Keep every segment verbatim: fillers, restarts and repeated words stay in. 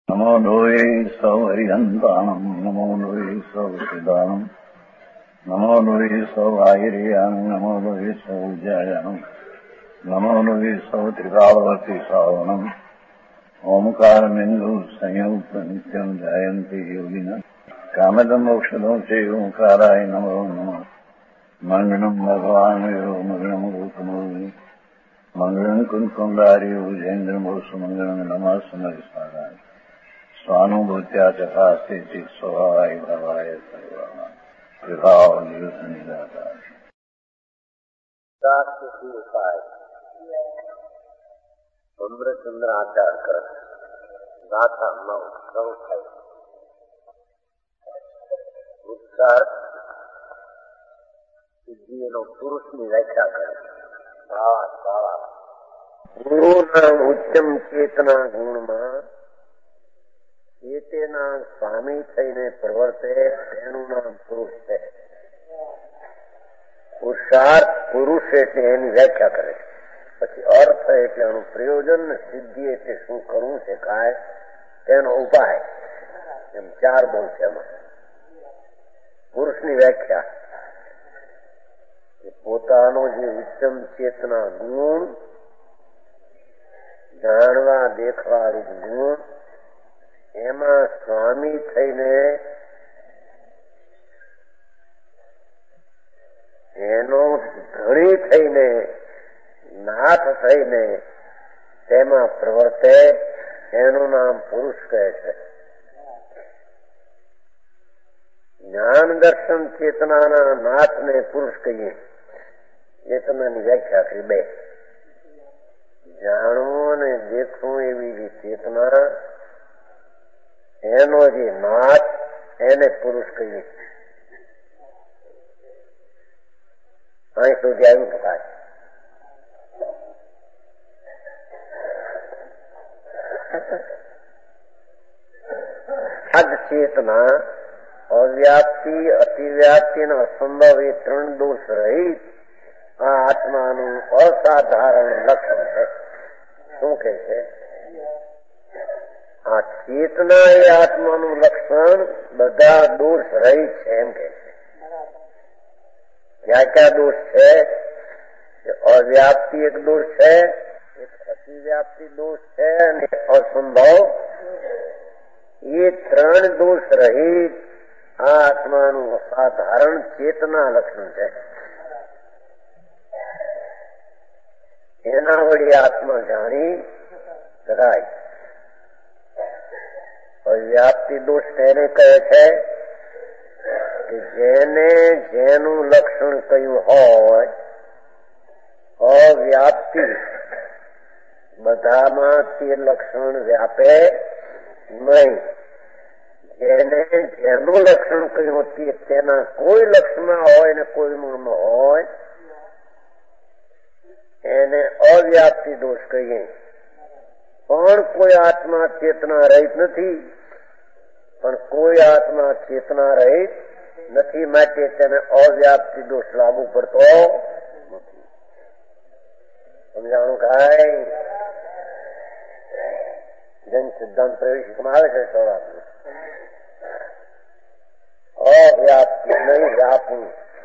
નમો લોહે સૌ હરિહંતાણમ નમો લોહે સૌ સિદાનમ નમો લોહે સૌ આહિર્યાણમ નમો લોહે સૌ જયાણમ નમો લોહે સૌ ત્રિકાળવતી સાવણમ ઓમકારમિંદુ સંયુક્ત નિત્યમ જાયંતિ યોગિના કામદમ મોક્ષદો છે ઓંકારાય નમો નમઃ મંગળમ ભગવાન મંગળમ રૂપમો મંગળમ કુંકુંડાર્યો જૈન્દ્રમો સુમંગળમ નમઃ સમરિસ્વારાય સ્વાનુભૂત્યા ચકાસ્તે ચિત સ્વભાવાય ભવાય સર્વમાં વિભાવ નિવૃત્ત નિરાકાર ઉપાય ચંદ્ર આચાર કરે ગાથામાં ઉત્સવ થાય ઉત્સાહ સિદ્ધિનો પુરુષની વ્યાખ્યા કરે ભાવા ભાવા ગુરુના ઉચ્ચમ ચેતના ગુણમાં ચેતના સ્વામી થઈને પ્રવર્તે તેનું નામ પુરુષ છે. પુરુષાર્થ પુરુષ એટલે એની વ્યાખ્યા કરે છે. પછી અર્થ એટલે એનું પ્રયોજન, સિદ્ધિ એટલે શું કરવું છે કાય તેનો ઉપાય, એમ ચાર બોલ છે. એમાં પુરુષની વ્યાખ્યા પોતાનો જે ઉત્તમ ચેતના ગુણ, જાણવા દેખવા રૂપ ગુણ, એમાં સ્વામી થઈને એનો ધણી થઈને નાથ થઈને તેમાં પ્રવર્તે એનું નામ પુરુષ કહે છે. જ્ઞાન દર્શન ચેતનાના નાથને પુરુષ કહીએ. ચેતનાની વ્યાખ્યા કરી બે. જાણવું અને દેખવું એવી જે ચેતના, એનો જે નાથ એને પુરુષ કહીએ. અહીં સુધી આવ્યું થાય. સદચેતના અવ્યાપ્તિ, અતિવ્યાપ્તિ અને અસંભવ એ ત્રણ દોષ રહિત આ આત્માનું અસાધારણ લક્ષણ છે. શું કે છે? આ ચેતના એ આત્માનું લક્ષણ બધા દોષ રહિત છે એમ કે છે. ક્યાં ક્યાં દોષ છે? અવ્યાપ્તિ એક દોષ છે, એક અતિવ્યાપ્તિ દોષ છે અને અસંભવ. એ ત્રણ દોષ રહિત આ આત્માનું અસાધારણ ચેતના લક્ષણ છે. એના વળી આત્મા જાણી શકાય. અવ્યાપ્તિ દોષ તેને કહે છે કે જેને જેનું લક્ષણ કયું હોય, અવ્યાપ્તિ બધામાં તે લક્ષણ વ્યાપે નહીં. જેને જેનું લક્ષણ કયું તે તેના કોઈ લક્ષણમાં હોય ને કોઈમાં ન હોય એને અવ્યાપ્તિ દોષ કહીએ. પણ કોઈ આત્મા ચેતના રહિત નથી, પણ કોઈ આત્મા ચેતના રહિત નથી, માટે તેને અવ્યાપ્તિ દોષ લાગુ પડતો નથી. સમજાણું કાય? જન સિદ્ધાંત પ્રવેશિકમાં આવે છે સૌરાષ્ટ્ર. અવ્યાપ્તિ નહીં, વ્યાપવું.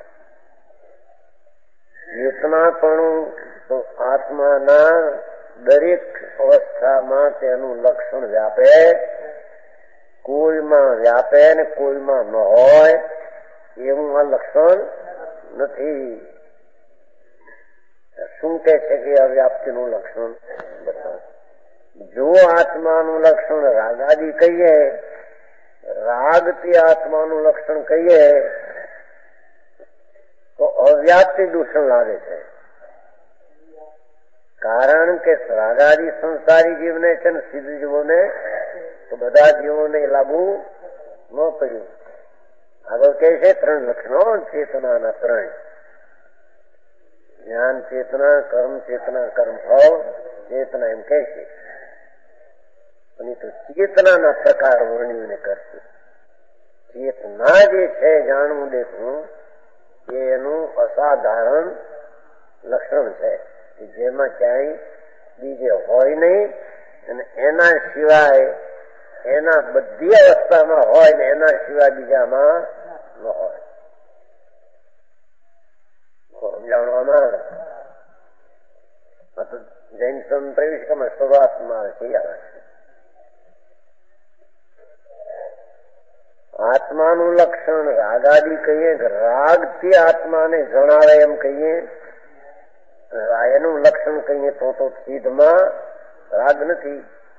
ચેતનાપણું તો આત્માના દરેક અવસ્થામાં તેનું લક્ષણ વ્યાપે, કોઈમાં વ્યાપે ને કોઈમાં ન હોય એવું આ લક્ષણ નથી. શું કે છે કે અવ્યાપ્તિનું લક્ષણ બતાવો. જો આત્માનું લક્ષણ રાગાદી કહીએ, રાગથી આત્માનું લક્ષણ કહીએ તો અવ્યાપ્તિ દૂષણ લાગે છે. કારણ કે રાગાદી સંસારી જીવને છે ને સિદ્ધ જીવોને તો બધા જીવોને લાગુ ન પડ્યું. આગળ કહે છે ત્રણ લક્ષણો ચેતનાના ત્રણ: જ્ઞાન ચેતના, કર્મ ચેતના, કર્મ ભાવ ચેતના એમ કહે છે. અને તો ચેતનાના પ્રકાર વર્ણ્યુને કરશે. ચેતના જે છે જાણવું દેખવું એનું અસાધારણ લક્ષણ છે કે જેમાં ક્યાંય બીજે હોય નહીં અને એના સિવાય એના બધી અવસ્થામાં હોય ને એના સિવાય બીજામાં ન હોય. સમજાવવામાં જૈન સંપ્રવેશમાં શરૂઆતમાં તૈયાર છે. આત્માનું લક્ષણ રાગાદી કહીએ કે રાગથી આત્માને જણાવે એમ કહીએ, એનું લક્ષણ કહીએ તો તો ચિદમાં રાગ નથી.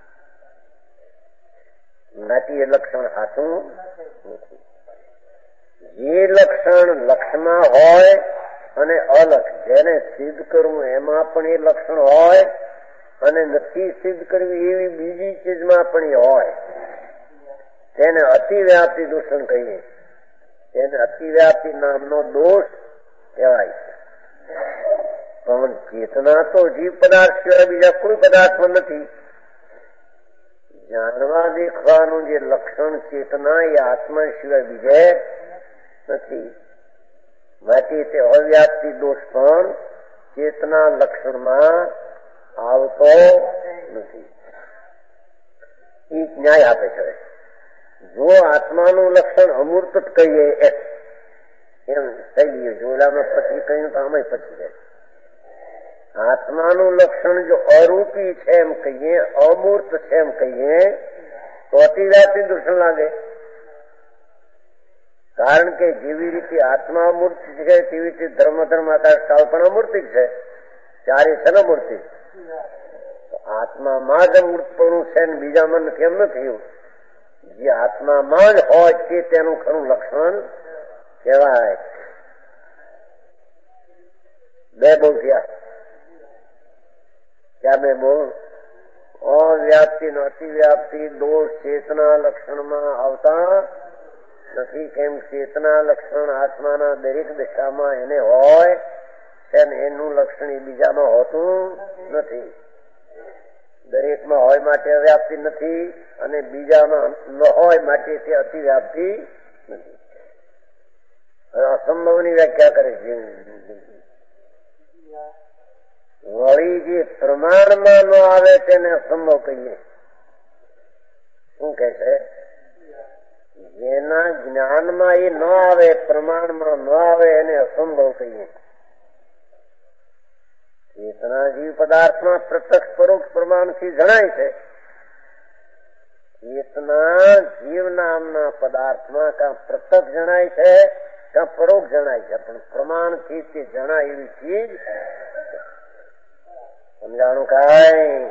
નાથી એ લક્ષણ સાચું નથી. જે લક્ષણ લક્ષમાં હોય અને અલક્ષ, જેને સિદ્ધ કરવું એમાં પણ એ લક્ષણ હોય અને નથી સિદ્ધ કરવી એવી બીજી ચીજમાં પણ એ હોય, તેને અતિવ્યાપી દૂષણ કહીએ. તેને અતિવ્યાપી નામનો દોષ કહેવાય છે. પણ ચેતના તો જીવ પદાર્થ સિવાય બીજા કોઈ પદાર્થમાં નથી. જાણવા દેખવાનું જે લક્ષણ ચેતના એ આત્મા સિવાય બીજે નથી. માટે તે અવ્યાપ્તિ દોષ પણ ચેતના લક્ષણમાં આવતો નથી. એ ન્યાય આપે છે. જો આત્માનું લક્ષણ અમૂર્ત જ કહીએ એમ થઈ ગયું, જોડામાં પછી કહ્યું તો આમાં પછી જાય. આત્માનું લક્ષણ જો અરૂપી છે એમ કહીએ, અમૂર્ત છે એમ કહીએ તો અતિવ્યાપી દૂષણ લાગે. કારણ કે જેવી રીતે આત્મા અમૂર્ત છે તેવી રીતે ધર્મ ધર્મ આકાશ કાળ પણ અમૂર્તિક છે. ચારે છે ને મૂર્તિ. આત્મામાં જ અમૂર્તપણું છે ને બીજામાં નથી એમ નથી. જે આત્મામાં જ હોય છે તેનું ખરું લક્ષણ કહેવાય. બે બોલ થયા. ક્યાં બે બોલ? અવ્યાપ્તિ નો અતિવ્યાપ્તિ દોષ ચેતના લક્ષણમાં આવતા નથી. કેમ ચેતના લક્ષણ આત્માના દરેક દિશામાં એને હોય છે ને એનું લક્ષણ એ બીજામાં હોતું નથી. દરેકમાં હોય માટે અવ્યાપ્તિ નથી અને બીજામાં ન હોય માટે તે અતિવ્યાપ્તિ નથી. અસંભવની વ્યાખ્યા કરે છે. વળી જે પ્રમાણમાં ન આવે તેને અસંભવ કહીએ. શું કે છે? જેના જ્ઞાનમાં એ ન આવે, પ્રમાણમાં ન આવે એને અસંભવ કહીએ. ચેતના જીવ પદાર્થમાં પ્રત્યક્ષ પરોક્ષ પ્રમાણથી જણાય છે. ચેતના જીવ નામના પદાર્થમાં કાં પ્રત્યક્ષ જણાય છે કાં પરોક્ષ જણાય છે, પણ પ્રમાણથી તે જણાય એવી ચીજ સમજાણું કાંઈ?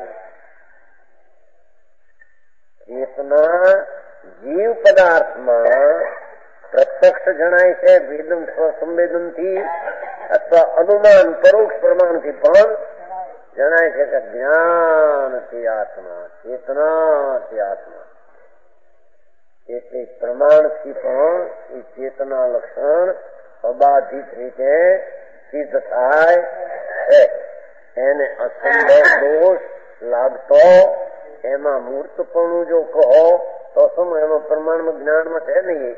ચેતના જીવ પદાર્થમાં પ્રત્યક્ષ જણાય છે વેદન સ્વસંવેદન થી અથવા અનુમાન પરોક્ષ પ્રમાણથી પણ જણાય છે કે જ્ઞાનથી આત્મા, ચેતનાથી આત્મા. એટલે પ્રમાણથી પણ એ ચેતના લક્ષણ અબાધિત રીતે સિદ્ધ થાય છે. એને અસંભવ દોષ લાગતો એમાં મૂર્તપણું જો કહો તો શું એમાં પ્રમાણમાં જ્ઞાનમાં છે નહીં.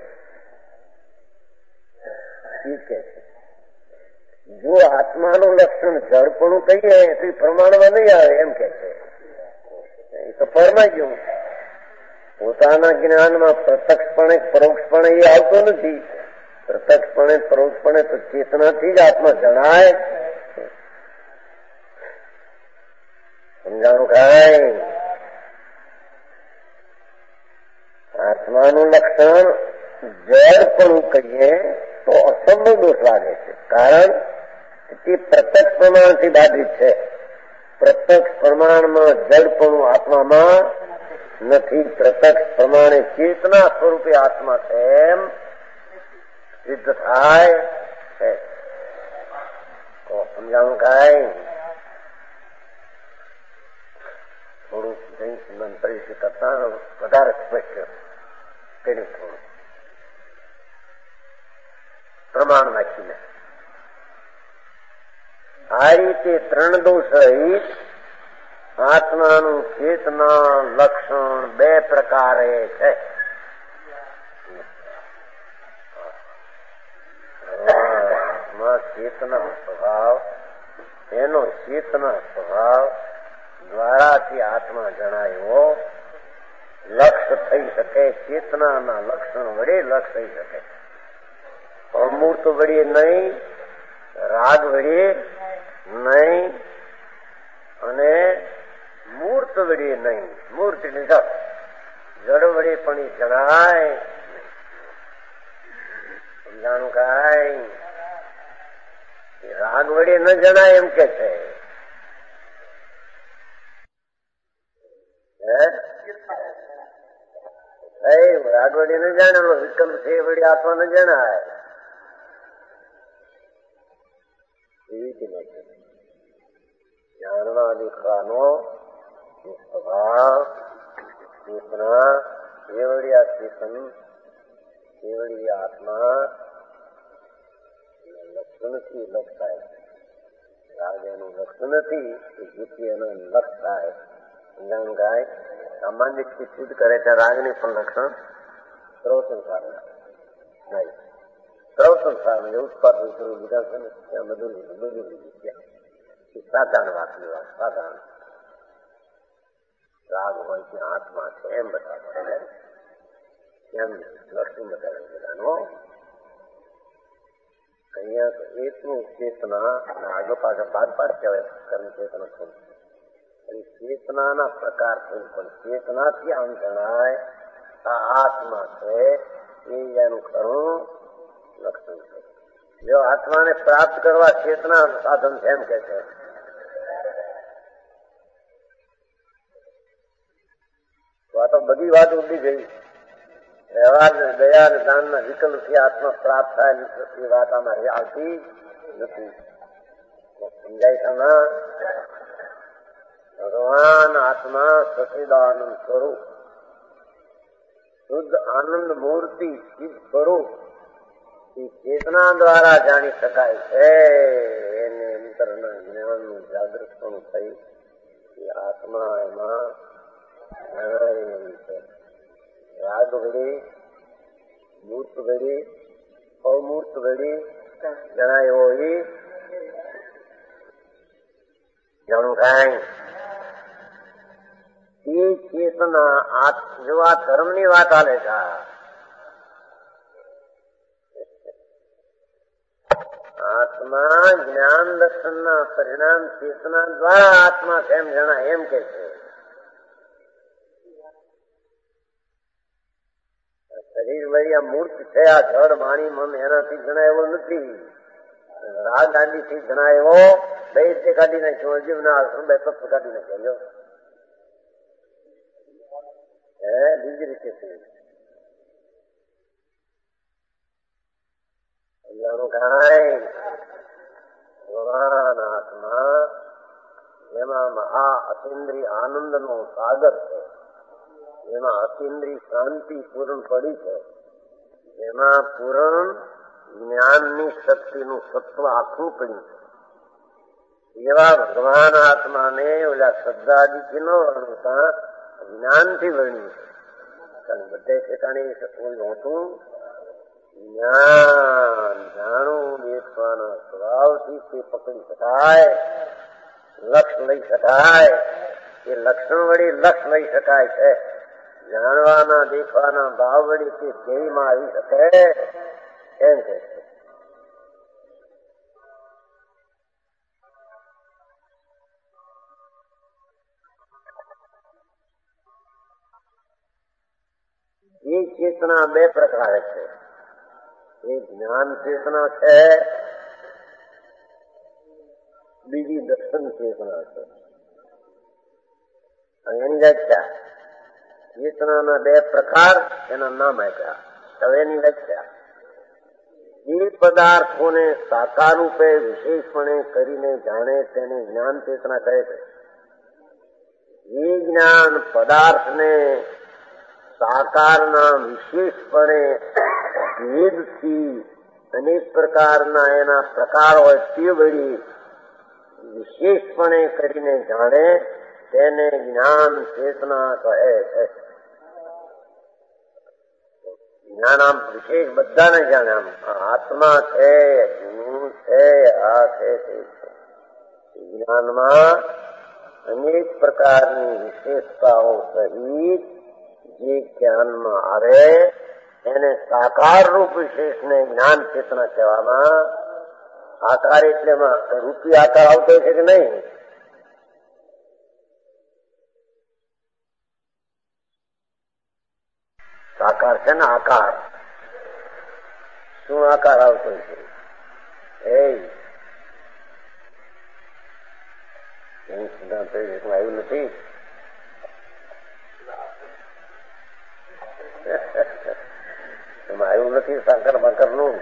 કે જો આત્માનું લક્ષણ જડપણું કહીએ તો પ્રમાણમાં નહીં આવે એમ કે છે. એ તો પરમાઈ ગયું. પોતાના જ્ઞાનમાં પ્રત્યક્ષપણે પરોક્ષપણે એ આવતો નથી. પ્રત્યક્ષપણે પરોક્ષપણે તો ચેતનાથી જ આત્મા જણાય. સમજાણું કાંઈ? આત્માનું લક્ષણ જડપણું કહીએ તો અસંભવ દોષ લાગે છે. કારણ તે પ્રત્યક્ષ પ્રમાણથી બાધિત છે. પ્રત્યક્ષ પ્રમાણમાં જડપણું આત્મામાં નથી. પ્રત્યક્ષ પ્રમાણે ચેતના સ્વરૂપે આત્મા છે એમ સિદ્ધ થાય છે. તો સમજાણું કાંઈ? થોડું જૈન સંબંધ પરિસ્થિતિ કરતા વધારે સ્પષ્ટ કર્યું. થોડું પ્રમાણ નાખીને આ રીતે ત્રણ દોષ રહિત આત્માનું ચેતના લક્ષણ બે પ્રકારે છે. આત્મા ચેતના સ્વભાવ, એનો ચેતના સ્વભાવ દ્વારાથી આત્મા જણાયો લક્ષ થઈ શકે, ચેતનાના લક્ષણ વડે લક્ષ થઈ શકે. અમૂર્ત વડે નહીં, રાગ વડે નહીં અને મૂર્ત વડે નહીં. મૂર્ત એટલે જડ વડે પણ એ જણાય. સમજાણું કાંઈ? રાગ વડે ન જણાય એમ કે છે. રાગ વડે ન જાણેલો વિકલ્પ છે એ વડે આત્મા ન જણાય. એવી રીતે જાણવા દેખવાનો સ્વભાવ ચેતના કેવડી આ ચેતન કેવડી આત્મા લક્ષણથી લક્ષ થાય. રાગ એનું લક્ષ નથી, જેથી એનો લક્ષ થાય. સમજાણું ગાય? સામાન્ય સિદ્ધ કરે છે રાગની પણ લક્ષણ સર્વ સંસાર નહીં. સર્વ સંસાર ઉત્પાદન કરવું બધા છે ને ત્યાં બધું બધું લીધું. સાધારણ વાતની વાત, સાધારણ રાગ હોય ત્યાં આત્મા છે એમ બતાવે, એમ લક્ષણ બતાવે બધાનો. અહીંયા તો એકનું ચેતના આગળ પાછળ બાદ બાદ કહેવાય કર્મ ચેતના થયું. ચેતનાના પ્રકાર થયું પણ ચેતનાથી આમ જણાય આ આત્મા છે એ એનું ખરું લક્ષણ છે. જો આત્માને પ્રાપ્ત કરવા ચેતના સાધન છે એમ કે છે. તો આ તો બધી વાત ઉડી ગઈ. વ્યવહાર ને દયા ને દાન ના વિકલ્પથી આત્મા પ્રાપ્ત થાય એ વાત આમાં આવતી નથી. સમજાય છે ના? ભગવાન આત્મા સચિદાનંદ સ્વરૂપ, શુદ્ધ આનંદ મૂર્તિ, ચિત્ત સ્વરૂપ એ ચેતના દ્વારા જાણી શકાય છે. એને અંતરના જ્ઞાનનું જાગૃત પણ થઈ એ આત્મા એમાં જણાય છે. રાગ વડે, મૂર્ત વડે, અમૂર્ત વડે જણાયો એ જાણું કાંઈ. એ ચેતના જો આ ધર્મની વાત આલે છે. આત્મા જ્ઞાન દર્શનના પરિણામ ચેતના દ્વારા આત્મા કેમ જણાય એમ કે છે. શરીર વળી આ મૂર્ત છે, આ જળ વાણી મન એનાથી જણાય એવો નથી. રાગ આદિથી જણાય એવો બે રીતે કાઢી નાખ્યો. જીવના આશ્રમ બે તત્વ કાઢી નાખ્યો. હે બીજી રીતે થયું. કાંઈ ભગવાન આત્મા જેમાં આ અતિન્દ્રિય આનંદ નો સાગર છે, જેમાં અતિન્દ્રિય શાંતિ પૂર્ણ પડી છે, જેમાં પૂર્ણ જ્ઞાનની શક્તિનું સત્વ આખું પડ્યું છે, એવા ભગવાન આત્માને ઓલા શબ્દાદિથી ન વર્ણતા જ્ઞાનથી વર્ણ્યું છે. કારણ બધે ઠેકાણે કોઈ હોતું જ્ઞાન જાણવું દેખવાના સ્વભાવથી તે પકડી શકાય, લક્ષ લઈ શકાય. એ લક્ષણ વડે લક્ષ લઈ શકાય છે. જાણવાના દેખવાના ભાવ વડે તે ધ્યેયમાં આવી શકે એમ છે. એ ચેતના બે પ્રકારે છે. એક જ્ઞાન ચેતના છે, બીજી દર્શન ચેતના છે. એની વ્યાખ્યા ચેતનાના બે પ્રકાર એના નામ આપ્યા. હવે એની વ્યાખ્યા જે પદાર્થોને સાકાર રૂપે વિશેષપણે કરીને જાણે તેને જ્ઞાન ચેતના કહે છે. જે જ્ઞાન પદાર્થને સાકારના વિશેષપણે ભેદથી અનેક પ્રકારના એના પ્રકાર હોય તે વળી વિશેષપણે કરીને જાણે તેને જ્ઞાન ચેતના કહે છે. જ્ઞાન આમ વિશેષ બધાને જાણે. આમ આત્મા છે, હું છે, આ છે, તે છે. જ્ઞાનમાં અનેક પ્રકારની વિશેષતાઓ સહિત જે જ્ઞાનમાં આવે એને સાકાર રૂપ વિશેષને જ્ઞાન ચેતના કહેવામાં. આકાર એટલે રૂપી આકાર આવતો છે કે નહીં? સાકાર છે ને આકાર. શું આકાર આવતો છે? એ સિદ્ધાંત આવ્યું નથી. એમાં આવ્યું નથી સાકર બાકર નું.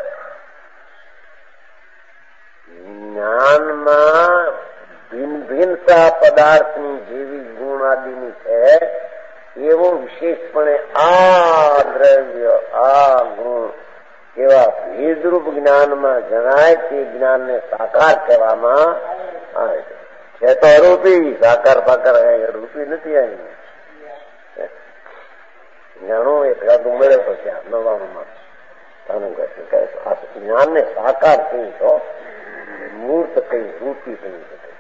જ્ઞાનમાં ભિન્ન ભિન્નતા પદાર્થની જેવી ગુણ આદિની છે એવો વિશેષપણે આ દ્રવ્ય આ ગુણ એવા ભેદરૂપ જ્ઞાનમાં જણાય તે જ્ઞાનને સાકાર કહેવામાં આવે છે. છે તો અરૂપી. સાકાર પાકાર રૂપી નથી આવી. જાણો એક રાત ઉમેરે તો ત્યાં નવાણુંમાં જ્ઞાનને સાકાર કહી તો મૂર્ત કઈ રૂપી કહી શકે.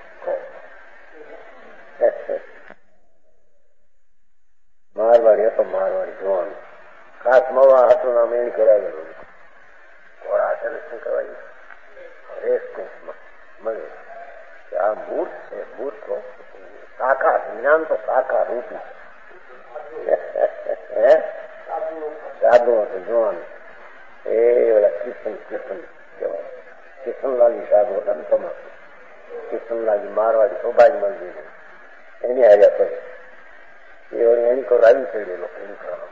મારવાડી હતો મારવાડી જોવાનું ખાસ મવા હતું નામ એની કરાવેલું. ઘોડા છે ને શું કહેવાય રેસકોર્સમાં મળે આ મૂર્ત છે. મૂર્ત સાકાર જ્ઞાન તો સાકાર રૂપી સાધુ હતું જોવાનું. એ ઓલા કિશન કિશન કહેવાય કિશનલાલી સાધુ હતા ને તમામ કિશનલાલી મારવાડી સોબાજી મળી એની હાર્યા કરી એ વળી એની કોર આવી ચડેલો એની કરવાનો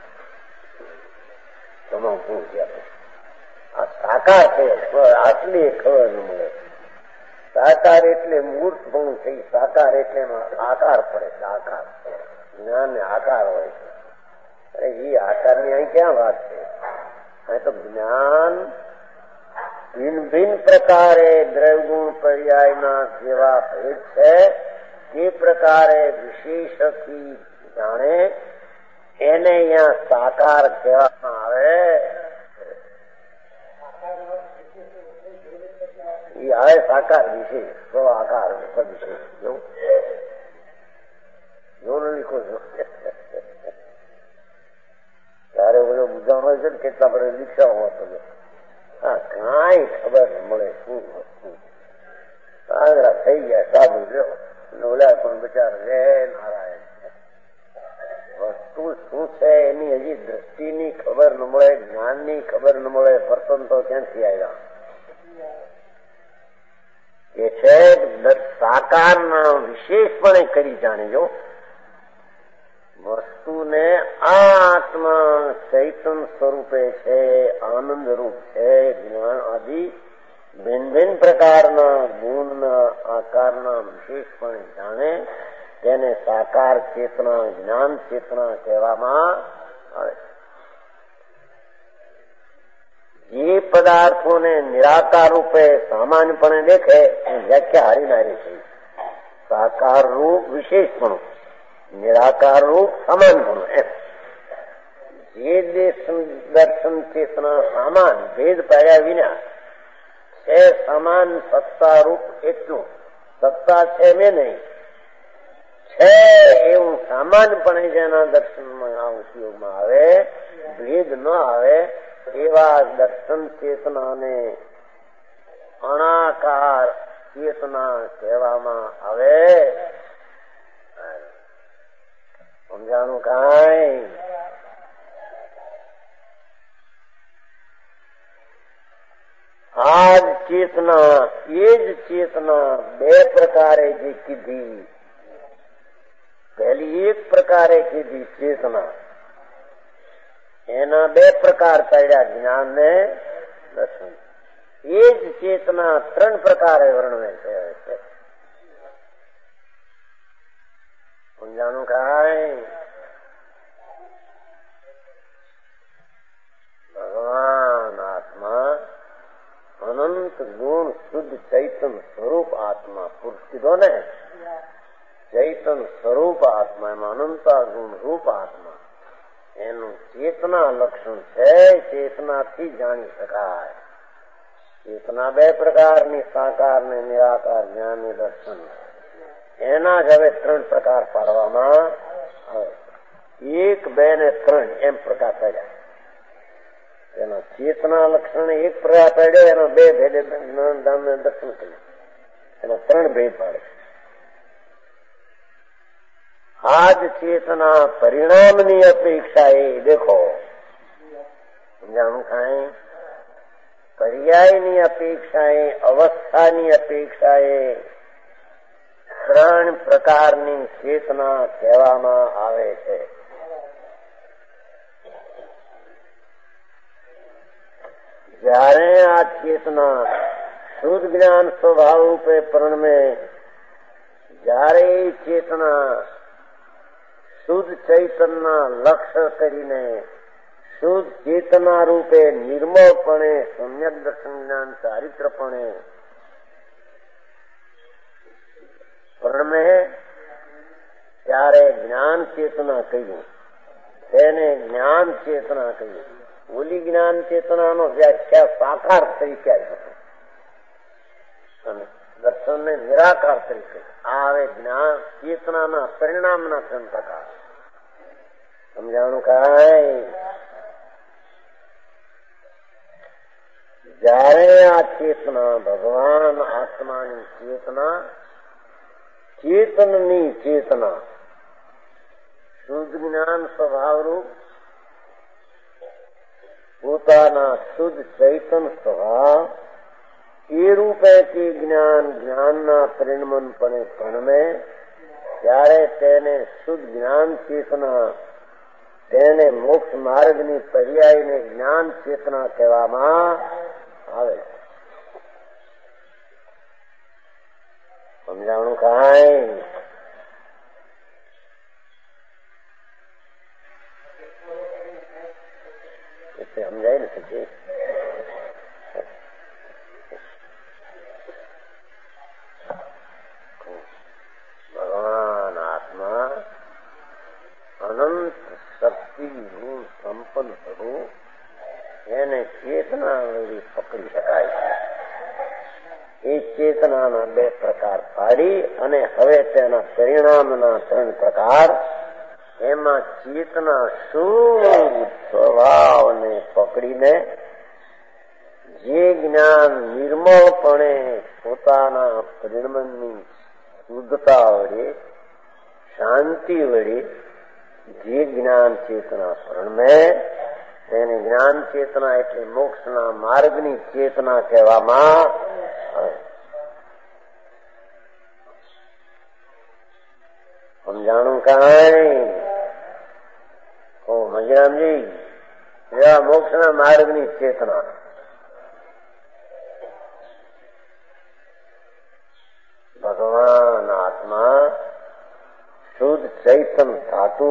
તમામ શું ગયા. આ સાકાર છે આટલી ખબર ન મળે. સાકાર એટલે મૂર્ત પણ થઈ. સાકાર એટલે એમાં આકાર પડે. આકાર જ્ઞાન ને આકાર હોય છે. અરે એ આકારની અહીં ક્યાં વાત છે? અહીં તો જ્ઞાન ભિન્ન ભિન્ન પ્રકારે દ્રવ્યગુણ પર્યાયના જેવા ભેદ છે તે પ્રકારે વિશેષથી જાણે એને અહીંયા સાકાર કહેવામાં આવે. એ આવે સાકાર વિશેષ સ્વ આકાર વિશેષ જેવું જોનું લીખો છો ત્યારે બધો બુધાણ હોય છે ને કેટલા બધા દીક્ષા હોતો હા કઈ ખબર મળે શું વસ્તુ. આગ્રા થઈ ગયા સાબુ લ્યો ઓલા પણ બચારા રે નારાયણ વસ્તુ શું છે એની હજી દ્રષ્ટિની ખબર ન મળે, જ્ઞાનની ખબર ન મળે. વર્તન તો ક્યાંથી આવ્યા એ છે સાકારના વિશેષપણે કરી જાણીજો. વસ્તુને આ આત્મા ચૈતન સ્વરૂપે છે, આનંદ રૂપ છે. જ્ઞાન આદિ ભિન્ન ભિન્ન પ્રકારના ગુણના આકારના વિશેષપણે જાણે તેને સાકાર ચેતના જ્ઞાન ચેતના કહેવામાં આવે. જે પદાર્થોને નિરાકાર રૂપે સામાન્યપણે દેખે એ વ્યાખ્યા હારીનારી છે. સાકાર રૂપ વિશેષપણું, નિરાકાર રૂપ સમાનપણું એમ. જે દર્શન ચેતના સામાન ભેદ પાડ્યા વિના છે સમાન સત્તા રૂપ એટલું. સત્તા છે મેં નહીં છે એવું સામાન્યપણે જેના દર્શનમાં આ ઉપયોગમાં આવે ભેદ ન આવે એવા દર્શન ચેતનાને અણાકાર ચેતના કહેવામાં આવે. સમજાણું કાંઈ? આ જ ચેતના એ જ ચેતના બે પ્રકારે જે કીધી. પહેલી એક પ્રકારે કીધી ચેતના, એના બે પ્રકાર પાડ્યા જ્ઞાન ને દર્શન. એ જ ચેતના ત્રણ પ્રકારે વર્ણવે છે. સમજાણું કાંઈ? ભગવાન આત્મા અનંત ગુણ શુદ્ધ ચૈતન સ્વરૂપ આત્મા. પુરુષ કીધો ને ચૈતન સ્વરૂપ આત્મા, એમાં અનંતા ગુણ રૂપ આત્મા એનું ચેતના લક્ષણ છે. ચેતનાથી જાણી શકાય. ચેતના બે પ્રકારની સાકાર ને નિરાકાર જ્ઞાન ને દર્શન. એના જ હવે ત્રણ પ્રકાર પાડવામાં આવે. એક બે ને ત્રણ એમ પ્રકાર પડ્યા. એના ચેતના લક્ષણ એક પ્રકાર પડ્યો, એના બે ભેદે ધામને દર્શન કર્યું, એના ત્રણ ભેદ પાડે. આજ ચેતના પરિણામની અપેક્ષા એ દેખો સમજાણું કાંઈ પર્યાયની અપેક્ષાએ અવસ્થાની અપેક્ષાએ ત્રણ પ્રકારની ચેતના કહેવામાં આવે છે. જ્યારે આ ચેતના શુદ્ધ જ્ઞાન સ્વભાવ રૂપે પરણમે, જ્યારે એ ચેતના શુદ્ધ ચૈતનના લક્ષ્ય કરીને શુદ્ધ ચેતના રૂપે નિર્મળપણે સમ્યક દર્શન જ્ઞાન ચારિત્રપણે પરણમે, ત્યારે જ્ઞાન ચેતના કહ્યું, તેને જ્ઞાન ચેતના કહ્યું. ઓલી જ્ઞાન ચેતનાનો વ્યાખ્યા સાકાર તરીકે હતો અને દર્શનને નિરાકાર તરીકે. આ હવે જ્ઞાન ચેતનાના પરિણામના ત્રણ પ્રકાર. સમજાણું કાંઈ? જ્યારે આ ચેતના ભગવાન આત્માની ચેતના, ચેતનની ચેતના શુદ્ધ જ્ઞાન સ્વભાવરૂપ પોતાના શુદ્ધ ચૈતન સ્વભાવ એ રૂપે તે જ્ઞાન જ્ઞાનના પરિણમનપણે ભણમે, ત્યારે તેને શુદ્ધ જ્ઞાન ચેતના, તેને મોક્ષ માર્ગની પર્યાયને જ્ઞાન ચેતના કહેવામાં આવે. સમજાણું કાંઈ? સમજાય ને પછી ભગવાન આત્મા અનંત શક્તિનું સંપન્ન થવું, એને ચેતના વળી પકડી શકાય છે. એ ચેતનાના બે પ્રકાર પાડી અને હવે તેના પરિણામના ત્રણ પ્રકાર. એમાં ચેતના શુદ્ધ સ્વભાવને પકડીને જે જ્ઞાન નિર્મળપણે પોતાના પરિણમનની શુદ્ધતા વડે શાંતિ વડે જે જ્ઞાન ચેતના પરણમે, તેને જ્ઞાન ચેતના એટલે મોક્ષના માર્ગની ચેતના કહેવામાં આવે. સમજાણું કાંઈ? ઓ મજરામજી, એવા મોક્ષના માર્ગની ચેતના ભગવાન આત્મા શુદ્ધ ચૈતન ધાતુ,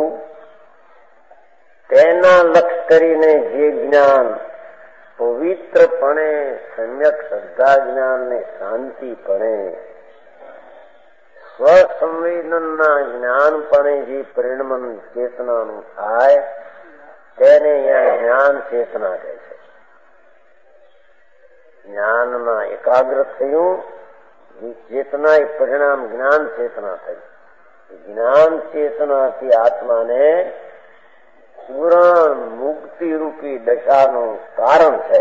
તેના લક્ષ કરીને જે જ્ઞાન પવિત્રપણે સમ્યક શ્રદ્ધા જ્ઞાનને શાંતિપણે સ્વસંવેદનના જ્ઞાનપણે જે પરિણમન ચેતનાનું થાય, તેને અહીંયા જ્ઞાન ચેતના કહે છે. જ્ઞાનમાં એકાગ્ર થયું, જે ચેતના એ પરિણામ જ્ઞાન ચેતના થઈ. જ્ઞાન ચેતનાથી આત્માને પૂરણ મુક્તિ રૂપી દશાનું કારણ છે.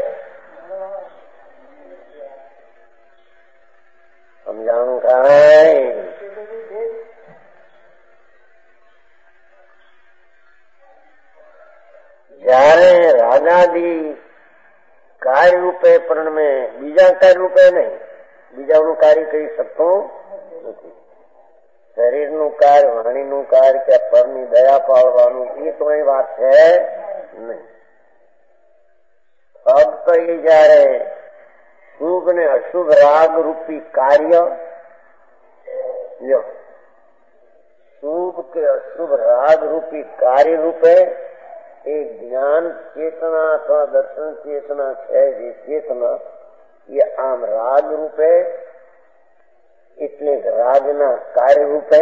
સમજાણું કાંઈ? જયારે રાજાદી કાર્ય રૂપે પરણમે, બીજા કાર્ય રૂપે નહીં, બીજાનું કાર્ય કરી શકતો નથી. શરીરનું કાર્ય, વાણીનું કાર્ય કે પરની દયા પાડવાનું, એ તો એ વાત છે નહીં. ફક્ત એ જયારે શુભ ને અશુભ રાગ રૂપી કાર્ય, શુભ કે અશુભ રાગ રૂપી કાર્ય રૂપે એ જ્ઞાન ચેતના અથવા દર્શન ચેતના છે, જે ચેતના એ આમ રાગ રૂપે એટલે રાગના કાર્ય રૂપે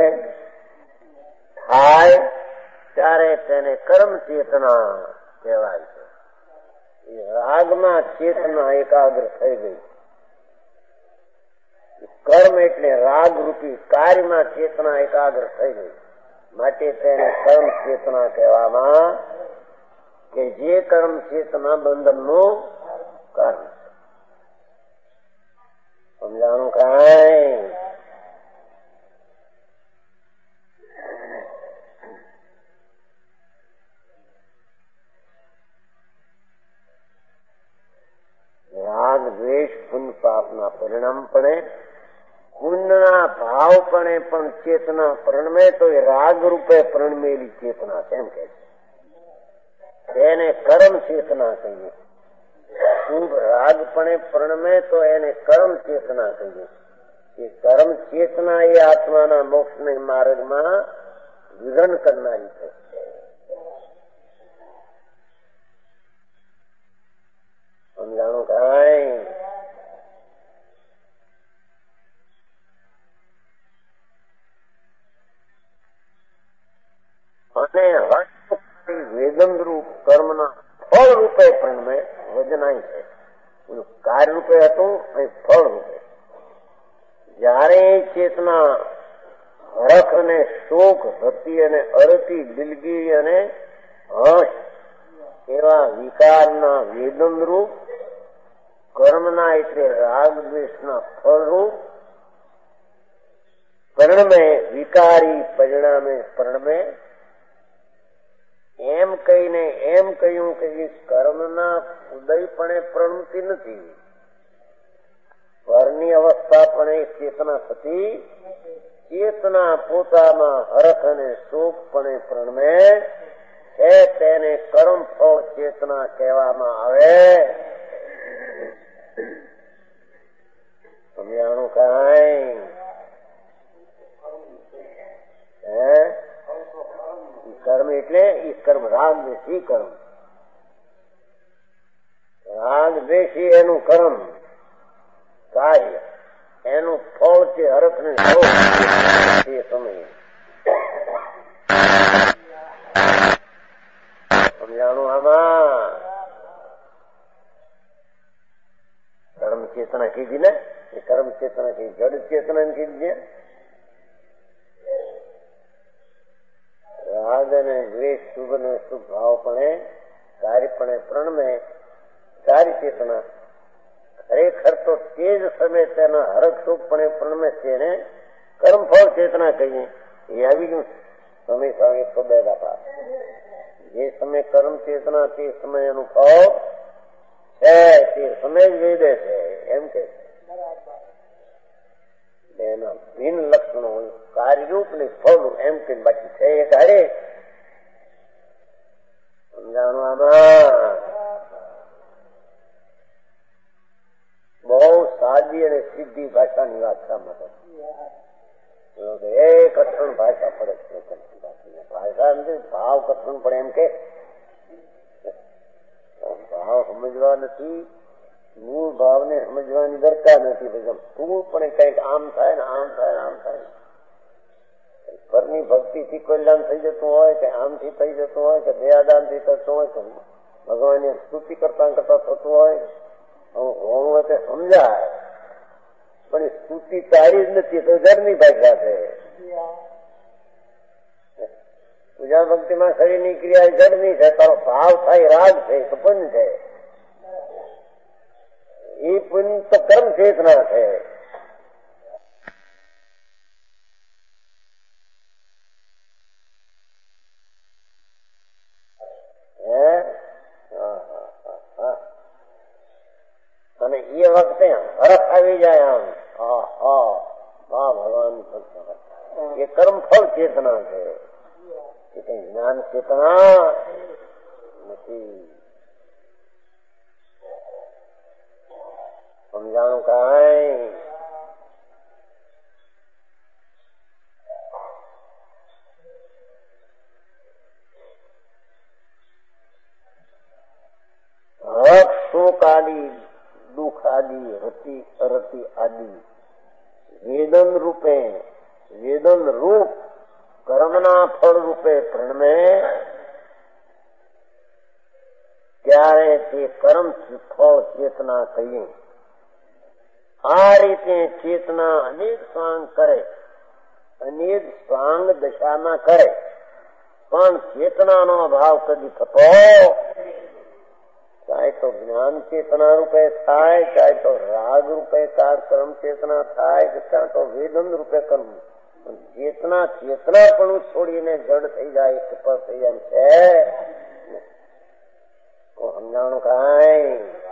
થાય, ત્યારે તેને કર્મ ચેતના કહેવાય છે. એ રાગમાં ચેતના એકાગ્ર થઈ ગઈ. કર્મ એટલે રાગ રૂપી કાર્યમાં ચેતના એકાગ્ર થઈ ગઈ. માટે તેને કર્મ ચેતના કહેવામાં કે જે કર્મ ચેતના બંધનનું કારણ. સમજાણું કાંઈ? રાગ દ્વેષ પુણ્ય પાપના પરિણામ પડે, પુણ્યના ભાવ પડે, પણ ચેતના પ્રણમે તો એ રાગ રૂપે પ્રણમેલી ચેતના કેમ કે તેને કર્મ ચેતના કહીએ. શુભ રાગ પણ પ્રણમે તો એને કર્મ ચેતના કહીએ. એ કર્મ ચેતના એ આત્માના મોક્ષના માર્ગમાં વિઘ્ન કરનારી છે. સમજાણું કાંઈ? અને વેદન રૂપ કર્મના ફળ રૂપે પ્રણમે વજનાય છે. કાર્ય રૂપે હતું અહીં ફળ રૂપે. જયારે ચેતના હરખ અને શોક, રતિ અને અરતિ, દિલગી અને હર્ષ એવા વિકારના વેદન રૂપ કર્મના એટલે રાગ દ્વેષના ફળરૂપ પરિણમે, વિકારી પરિણામે પરિણમે એમ કહીને એમ કહ્યું કે કર્મના ઉદયપણે પ્રણમતી નથી. પરની અવસ્થા પણ ચેતના થતી, ચેતના પોતામાં હરખ અને શોકપણે પ્રણમે છે, તેને કર્મ ફળ ચેતના કહેવામાં આવે. સમજાણું કાંઈ? હે કર્મ એટલે ઈ કર્મ રાગ દ્વેષી કર્મ. રાગ દ્વેષી એનું કર્મ કાર્ય, એનું ફળ છે હરખ ને શોક. એ સમય સમજાણું? આમાં કર્મ ચેતના કીધી ને, એ કર્મ ચેતના કીધી, જડ ચેતના કીધી. રાગ અને દ્વેષ શુભ અને શુભ ભાવપણે કાર્યપણે પ્રણમે કાર્ય ચેતના. ખરેખર તો તે જ સમય તેના હરખ શોકપણે પ્રણમે છે એને કર્મફળ ચેતના કહીએ. એ આવી ગયું સમય સ્વામી શબ્દ આપણા. જે સમય કર્મ ચેતના તે સમય એનું ફળ છે, તે સમય જ વેદે છે એમ કે એના ભિન્ન લક્ષણો કાર્યરૂપ ને ફળરૂપ એમ કે બાકી છે એ કાર્ય. સમજાણું? આમાં બહુ સાદી અને સીધી ભાષાની વાત સાંભળો. એ કઠણ ભાષા પડે છે. ભાષા ભાવ કઠણ પડે એમ કે ભાવ સમજવા નથી, મૂળ ભાવને સમજવાની દરકાર નથી. બધું સ્થૂળ પણ કઈક આમ થાય ને આમ થાય આમ થાય. ઘરની ભક્તિથી કલ્યાણ થઈ જતું હોય કે આમથી થઈ જતું હોય કે દયાદાન થી થતું હોય કે ભગવાનની સ્તુતિ કરતા કરતા થતું હોય, હોવું હોય તે સમજાય. પણ એ સ્તુતિ તારી જ નથી, તો ઘરની ભાષા છે. પૂજા ભક્તિમાં શરીરની ક્રિયા જડની છે, તારો ભાવ થાય રાગ છે તો પુણ્ય છે. એ પુણ્ય તો કર્મ ચેતના છે. અને એ વખતે હરખ આવી જાય આમ, હા હા વાહ ભગવાન, એ કર્મ ફળ ચેતના છે. એ કઈ જ્ઞાન ચેતના નથી. સમજાણું કાંઈ? હરખ શોક આદિ, દુઃખ આદિ, રતિ અરતિ આદિ વેદન રૂપે, વેદન રૂપ કર્મના ફળ રૂપે પ્રણમે ત્યારે તે કર્મ ફળ ચેતના કહીએ. આ રીતે ચેતના અનેક સ્વાંગ કરે અનેક સ્વાંગ દશામાં કરે પણ ચેતનાનો અભાવ કદી થતો ચાહે તો જ્ઞાન ચેતના રૂપે થાય, ચાહે તો રાગ રૂપે કાર્યક્રમ ચેતના થાય, ચાહે તો વેદન રૂપે કર્મ ચેતના ચેતના પણ છોડીને જડ થઈ જાય, કપર થઈ જાય છે તો સમજાણું કાંઈ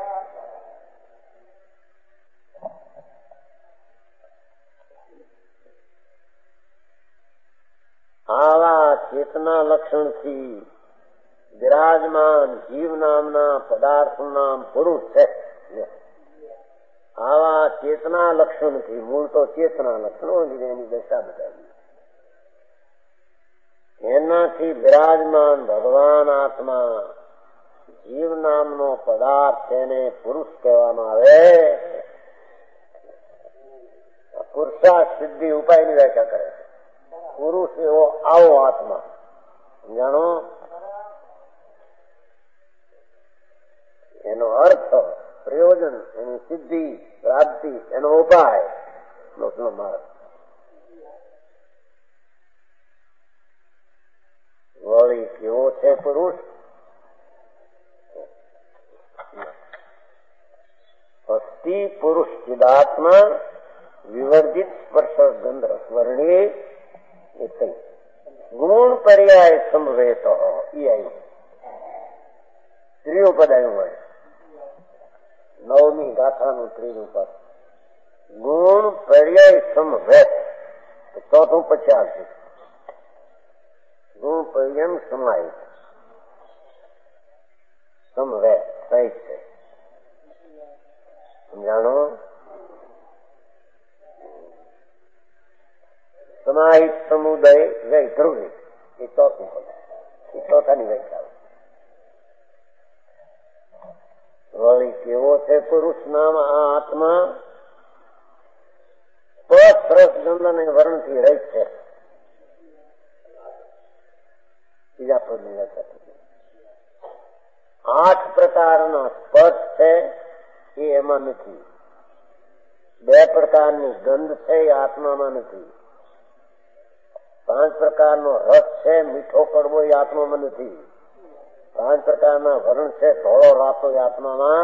આવા ચેતના લક્ષણથી વિરાજમાન જીવ નામના પદાર્થનું નામ પુરુષ છે. આવા ચેતના લક્ષણથી મૂળ તો ચેતના લક્ષણો એની દશા બતાવી એનાથી વિરાજમાન ભગવાન આત્મા જીવ નામનો પદાર્થ તેને પુરુષ કહેવામાં આવે. પુરુષાર્થ સિદ્ધિ ઉપાયની વ્યાખ્યા કરે છે. પુરુષ એવો આવો આત્મા જાણો એનો અર્થ પ્રયોજન એની સિદ્ધિ પ્રાપ્તિ એનો ઉપાય નો માર્ગ. વળી કેવો છે પુરુષ? અસ્થિ પુરુષ ચિદાત્મા વિવર્જિત સ્પર્શ ગંધ રસવર્ણી ગુણ પર્યાય સંભવેત એ આવ્યું ત્રીજું પદ આવ્યું હોય નવમી ગાથાનું ત્રીજું પદ ગુણ પર્યાય સંભવેત ચોથું પછી આવશે ગુણ પર્યમ સમાય સંભવેત સહી છે સમજાણો. સમાહિત સમુદય વય ધ્રુવી એ ચોથું પદ એ ચોથાની વ્યાખ્યા. વળી કેવો છે પુરુષ નામ આ આત્મા? સ્પર્શ રસ ગંધ અને વર્ણથી રહિત છે. બીજા પદની વ્યાખ્યા આઠ પ્રકારના સ્પર્શ છે એ એમાં નથી. બે પ્રકારની ગંધ છે એ આત્મામાં નથી. પાંચ પ્રકારનો રસ છે મીઠો કડવો એ આત્મામાં નથી. પાંચ પ્રકારના વર્ણ છે ધોળો રાતો એ આત્મામાં.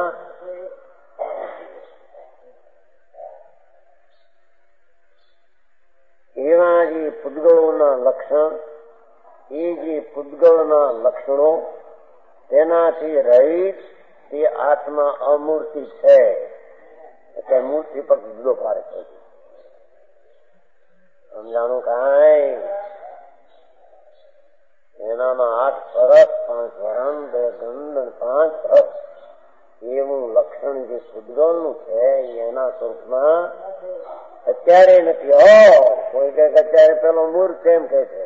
એવા જે પૂતગળોના લક્ષણ એ જે પૂતગળના લક્ષણો તેનાથી રહિત તે આત્મા અમૂર્તિ છે. એટલે મૂર્તિ પર જુદો પાડે છે. સમજાણું કાંઈ? એનામાં આઠ સરસ પાંચ વરણ બે ગંધ પાંચ રસ એવું લક્ષણ જે પૂતગળનું છે એના સ્વરૂપમાં અત્યારે નથી. હો કોઈ કઈક અત્યારે પેલો મૂર્ખ એમ કે છે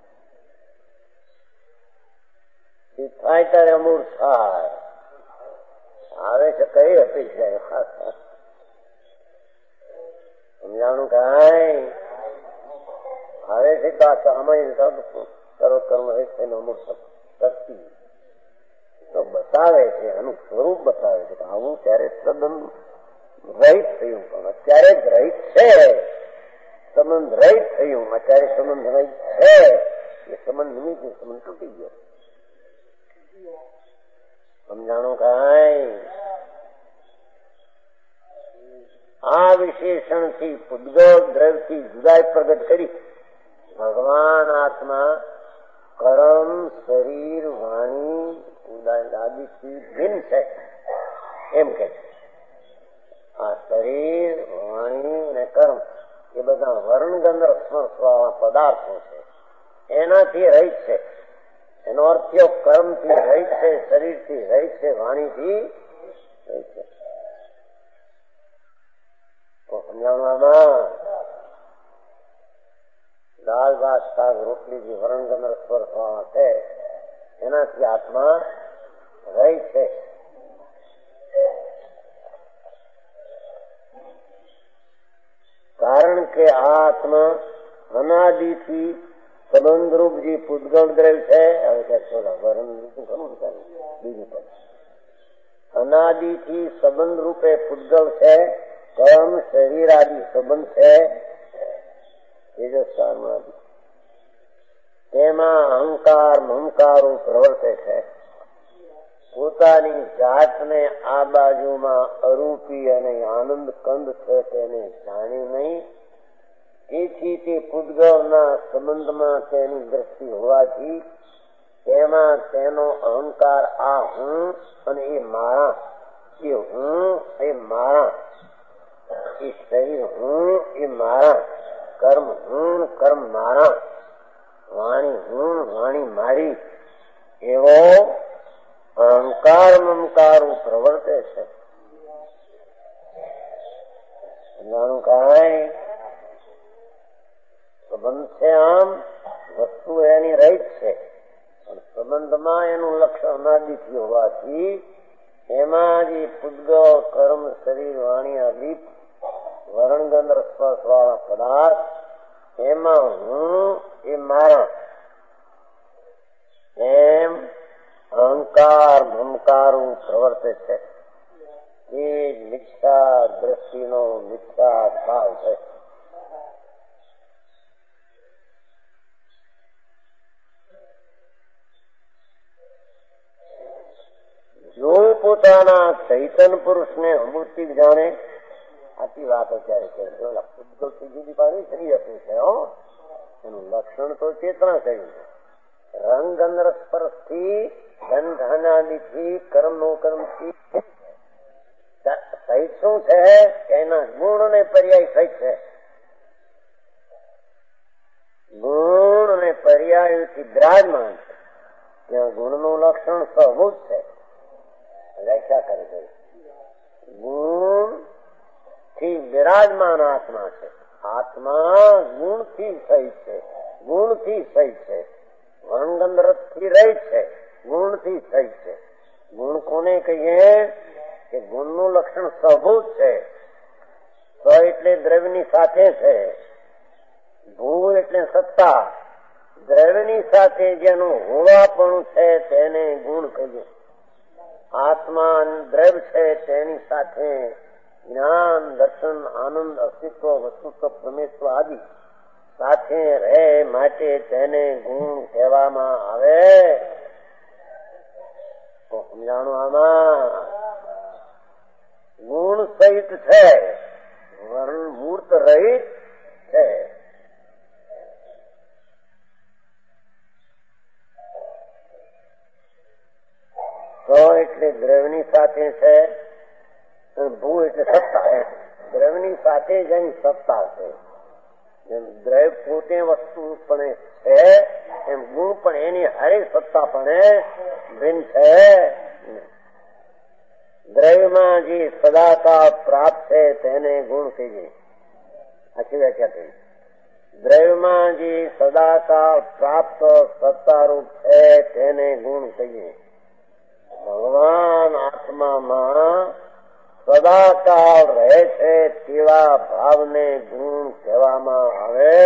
થાય ત્યારે અમૂર્ત થાય આવે છે કઈ અપેક્ષા સમજાણું કાંઈ? હવે છે તો આ સામાન્ય કરો કર્મ થઈને અમુક શક્તિ તો બતાવે છે એનું સ્વરૂપ બતાવે છે કે આવું ત્યારે સંબંધ રહિત થયું પણ અત્યારે જ રહિત છે. સંબંધ રહિત થયું અત્યારે સંબંધ રહિત છે એ સંબંધ નિમિત્ત સંબંધ તૂટી ગયો. સમજાણું કાંઈ? આ વિશેષણથી પૂતગળ દ્રવ્યથી જુદાઈ પ્રગટ કરી ભગવાન આત્મા કર્મ શરીર વાણી આદિથી ભિન્ન છે એમ કે છે. આ શરીર વાણી અને કર્મ એ બધા વર્ણગંધ પદાર્થો છે એનાથી રહિત છે. એનો અર્થ કર્મથી રહિત છે, શરીરથી રહિત છે, વાણીથી રહિત છે. તો સમજાવવામાં દાળ ભાત શાક રોટલી જે વર્ણગંધ સ્પર્શ છે એનાથી આત્મા રહિત છે. કારણ કે આ આત્મા અનાદિથી સંબંધરૂપ જે પૂતગળ દ્રવ્ય છે હવે બીજું પણ અનાદિથી સંબંધ રૂપે પૂતગળ છે. કર્મ શરીર આદિ સંબંધ છે તેજસ્કારમાંથી તેમાં અહંકાર મમકારો પ્રવર્તે છે. પોતાની જાતને આ બાજુમાં અરૂપી અને આનંદ કંદ છે તેને જાણ્યું નહીં. તેથી તે પૂતગલના સંબંધમાં તેની દ્રષ્ટિ હોવાથી તેમાં તેનો અહંકાર આ હું અને એ મારા, એ હું એ મારા, એ શરીર હું એ મારા, કર્મ હું કર્મ મારા, વાણી હું વાણી મારી, એવો અહંકાર મમકારો પ્રવર્તે છે. જાણું કાંઈ સંબંધ છે, આમ વસ્તુ એની રહિત છે, પણ સંબંધમાં એનું લક્ષણ અનાદિથી હોવાથી એમાં જે પૂતગલ કર્મ શરીર વાણી આદિ વર્ણગંધ રસસ્પર્શ વાળા પદાર્થ એમાં હું એ મારા એમ અહંકાર મમકારો પ્રવર્તે છે. એ જ મિથ્યા દ્રષ્ટિનો મિથ્યા ભાવ છે. જો પોતાના ચૈતન પુરુષને અમૃતિ જાણે, આટલી વાત અત્યારે કે પૂતગલ જુદી પાડી શરીર આપ્યું છે. હો એનું લક્ષણ તો ચેતના કહ્યું છે. રંગ અંદર સ્પર્શથી ધનધાનાદિથી કર્મ નો કર્મથી સહિત શું છે? એના ગુણ અને પર્યાય સહિત છે. ગુણ અને પર્યાયથી બિરાજમાન છે. ત્યાં ગુણનું લક્ષણ સહભૂત છે. વ્યાખ્યા કરી ગઈ. ગુણ થી બિરાજમાન આત્મા છે. આત્મા ગુણ થી સહિત છે. ગુણ થી સહિત છે. વર્ણગંધ રસ થી રહિત છે. ગુણ થી સહિત છે. ગુણ કોને કહીએ કે ગુણનું લક્ષણ સહભૂત છે. સ એટલે દ્રવ્યની સાથે છે. ભૂ એટલે સત્તા. દ્રવ્યની સાથે જેનું હોવાપણું છે તેને ગુણ કહીએ. આત્મા દ્રવ્ય છે તેની સાથે જ્ઞાન દર્શન આનંદ અસ્તિત્વ વસ્તુત્વ પ્રમેત્વ આદિ સાથે રહે માટે તેને ગુણ કહેવામાં આવે. તો સમજાણું આમાં ગુણ સહિત છે, વર્ણ મૂર્ત રહિત છે. સ એટલે દ્રવ્યની સાથે છે, ભૂ એટલે સત્તા. દ્રવ્યની સાથે જેની સત્તા છે, જેમ દ્રવ્ય પોતે વસ્તુ પણ છે એમ ગુણ પણ એની હારે સત્તા પણ ભિન્ન છે. દ્રવ્યમાં જે સદાકાળ પ્રાપ્ત છે તેને ગુણ કહીએ. આખી વ્યાખ્યા કહી. દ્રવ્યમાં જે સદાકાળ પ્રાપ્ત સત્તારૂપ છે તેને ગુણ કહીએ. ભગવાન આત્મામાં સદાકાળ રહે છે તેવા ભાવને ગુણ કહેવામાં આવે.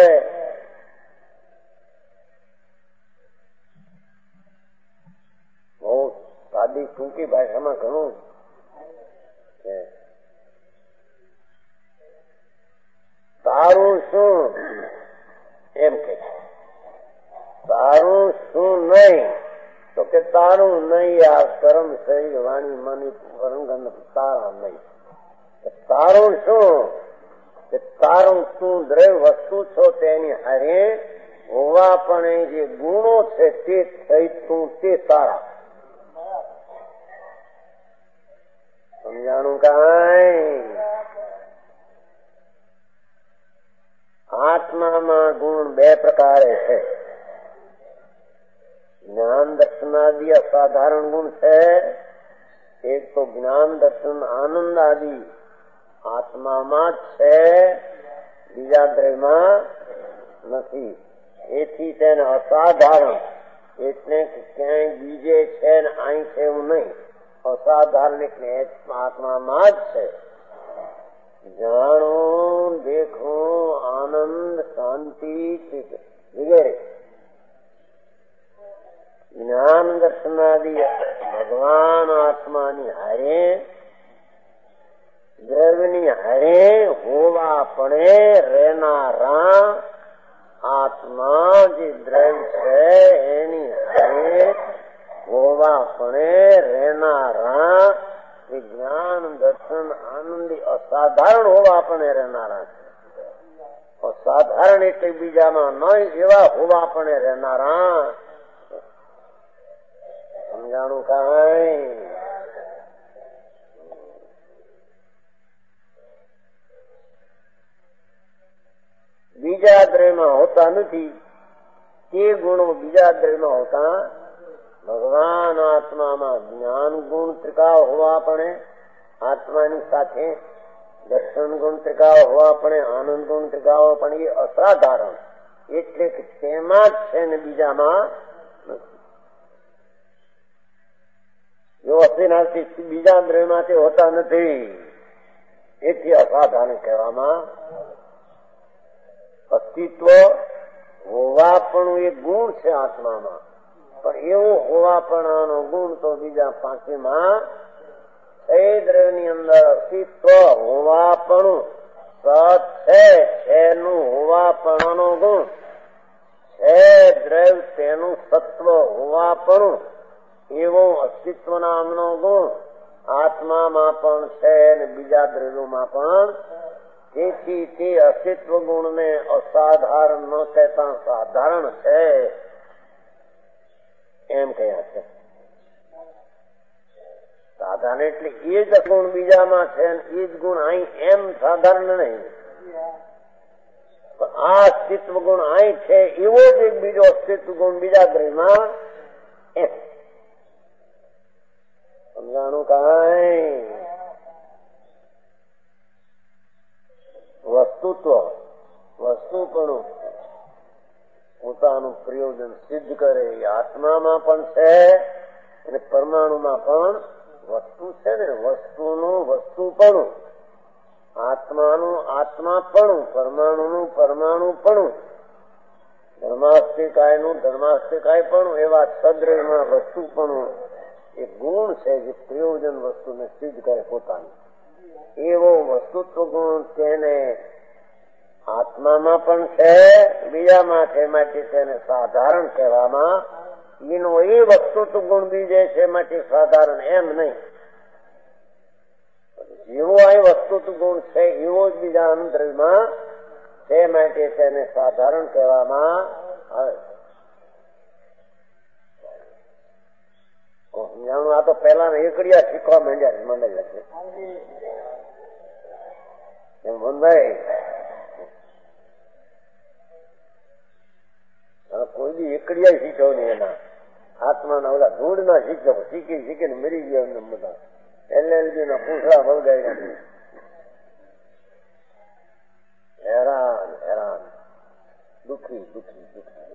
બહુ સાદી ટૂંકી ભાષામાં ઘણું છે. તારું શું એમ કે તારું શું નહીં, તો કે તારું નહીં આ કર્મ શરીર વાણી મની વર્ણગંધ તારા નહીં. તારું શું કે તારું તું દ્રવ્ય વસ્તુ છો તેની હારે હોવા પણ જે ગુણો છે તે થઈ તું તે તારા. સમજાણું કાંઈ? આત્મામાં ગુણ બે પ્રકારે છે. જ્ઞાન દર્શનાદિ અસાધારણ ગુણ છે. એક તો જ્ઞાન દર્શન આનંદ આદિ આત્મામાં જ છે, બીજા દ્રવ્યમાં નથી. એથી તેને અસાધારણ એટલે કે ક્યાંય બીજે છે ને અહીં છે એવું નહીં. અસાધારણ એટલે આત્મામાં જ છે. જાણવું, દેખવું, આનંદ, શાંતિ વગેરે જ્ઞાન દર્શનાદિ ભગવાન આત્માની હારે દ્રવ્યની હારે હોવા પણ રહેનારા આત્મા જે દ્રવ્ય છે એની હારે હોવાપણે રહેનારા વિજ્ઞાન દર્શન આનંદી અસાધારણ હોવાપણે રહેનારા છે. અસાધારણ એટલે બીજામાં ન એવા હોવાપણે રહેનારા. સમજાણું કાંઈ? બીજા દ્રવ્યમાં હોતા નથી તે ગુણો બીજા દ્રવ્યમાં હોતા. ભગવાન આત્મામાં જ્ઞાન ગુણ ત્રિકાળ હોવા પણ આત્માની સાથે દર્શન ગુણ ત્રિકાળ હોવા પણ આનંદ ગુણ ત્રિકાળ હોવા પણ એ અસાધારણ એટલે કે તેમાં જ છે ને બીજામાં જો અસ્તિનાથી બીજા દ્રવ્યમાં તે હોતા નથી એથી અસાધારણ કહેવામાં. અસ્તિત્વ હોવાપણું એક ગુણ છે આત્મામાં, પણ એવો હોવાપણાનો ગુણ તો બીજા પાંચમાં એ દ્રવ્યની અંદર અસ્તિત્વ હોવાપણું સત છે એનું હોવાપણાનો ગુણ છે દ્રવ્ય તેનું સત્વ હોવાપણું એવો અસ્તિત્વ નામનો ગુણ આત્મામાં પણ છે અને બીજા દ્રવ્યોમાં પણ. તેથી તે અસ્તિત્વ ગુણને અસાધારણ ન કહેતા સાધારણ છે એમ કહ્યા છે. સાધારણ એટલે એ જ ગુણ બીજામાં છે એ જ ગુણ અહીં એમ સાધારણ નહીં. આ અસ્તિત્વ ગુણ અહીં છે એવો જ એક બીજો અસ્તિત્વ ગુણ બીજા દ્રવ્યમાં એમ. સમજાણું કાંઈ? વસ્તુત્વ વસ્તુપણું પોતાનું પ્રયોજન સિદ્ધ કરે એ આત્મામાં પણ છે અને પરમાણુમાં પણ વસ્તુ છે ને. વસ્તુનું વસ્તુપણું આત્માનું આત્માપણું પરમાણુનું પરમાણુપણું ધર્માસ્તિકાયનું ધર્માસ્તિકાયપણું એવા સદ્રવ્યમાં વસ્તુપણું એ ગુણ છે જે પ્રયોજન વસ્તુને સિદ્ધ કરે પોતાનું. એવો વસ્તુત્વ ગુણ તેને આત્મામાં પણ છે બીજામાં છે માટે તેને સાધારણ કહેવામાં. એનો એ વસ્તુત્વ ગુણ બીજે છે માટે સાધારણ એમ નહીં. જેવો અહીં વસ્તુત્વ ગુણ છે એવો જ બીજા અંતરમાં તે માટે તેને સાધારણ કહેવામાં આવે. જાણું આ તો પેલા એકડિયા શીખવા માંડ્યા મંડેલા છે એમ મનભાઈ. કોઈ બી એકડિયા શીખો નહીં એના આત્માના ઓલા ધૂળ ના શીખો શીખી શીખીને મરી ગયા એમને બધા એલએલબી ના પૂછડા વળગાઈ હેરાન હેરાન દુઃખી દુઃખી દુઃખી.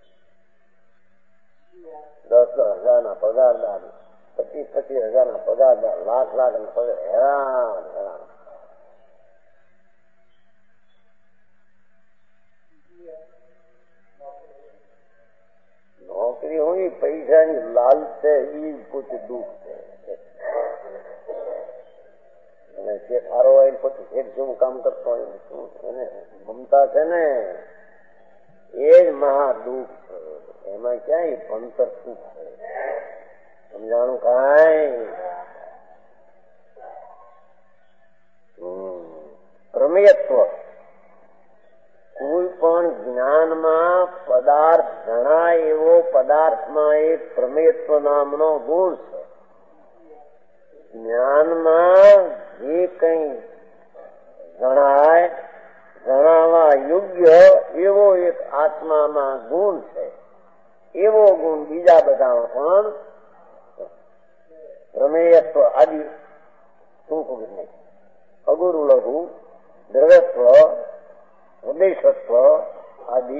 દસ દસ હજાર ના પગારદાર પચીસ પચીસ હજાર ના પગારદાર લાખ લાખ ના પગાર હેરાન હેરાન. નોકરી હોય પૈસાની લાલ છે એ પોતે દુઃખ છે અને જે સારો હોય પોતે શેઠ જેવું કામ કરતો હોય એને મમતા છે ને એ જ મહા દુઃખ છે. એમાં ક્યાંય ભણતર સુખ છે સમજાણું કાંઈ? પ્રમેયત્વ કોઈ પણ જ્ઞાનમાં પદાર્થ જણાય એવો પદાર્થમાં એક પ્રમેયત્વ નામનો ગુણ છે. જ્ઞાનમાં જે કઈ જણાય જણાવવા યોગ્ય એવો એક આત્મામાં ગુણ છે. એવો ગુણ બીજા બધામાં પણ પ્રમેયત્વ આદિ ટૂંકું નહીં. અગુરુ લઘુ દ્રવ્યત્વ ઉદ્દેશત્વ આદિ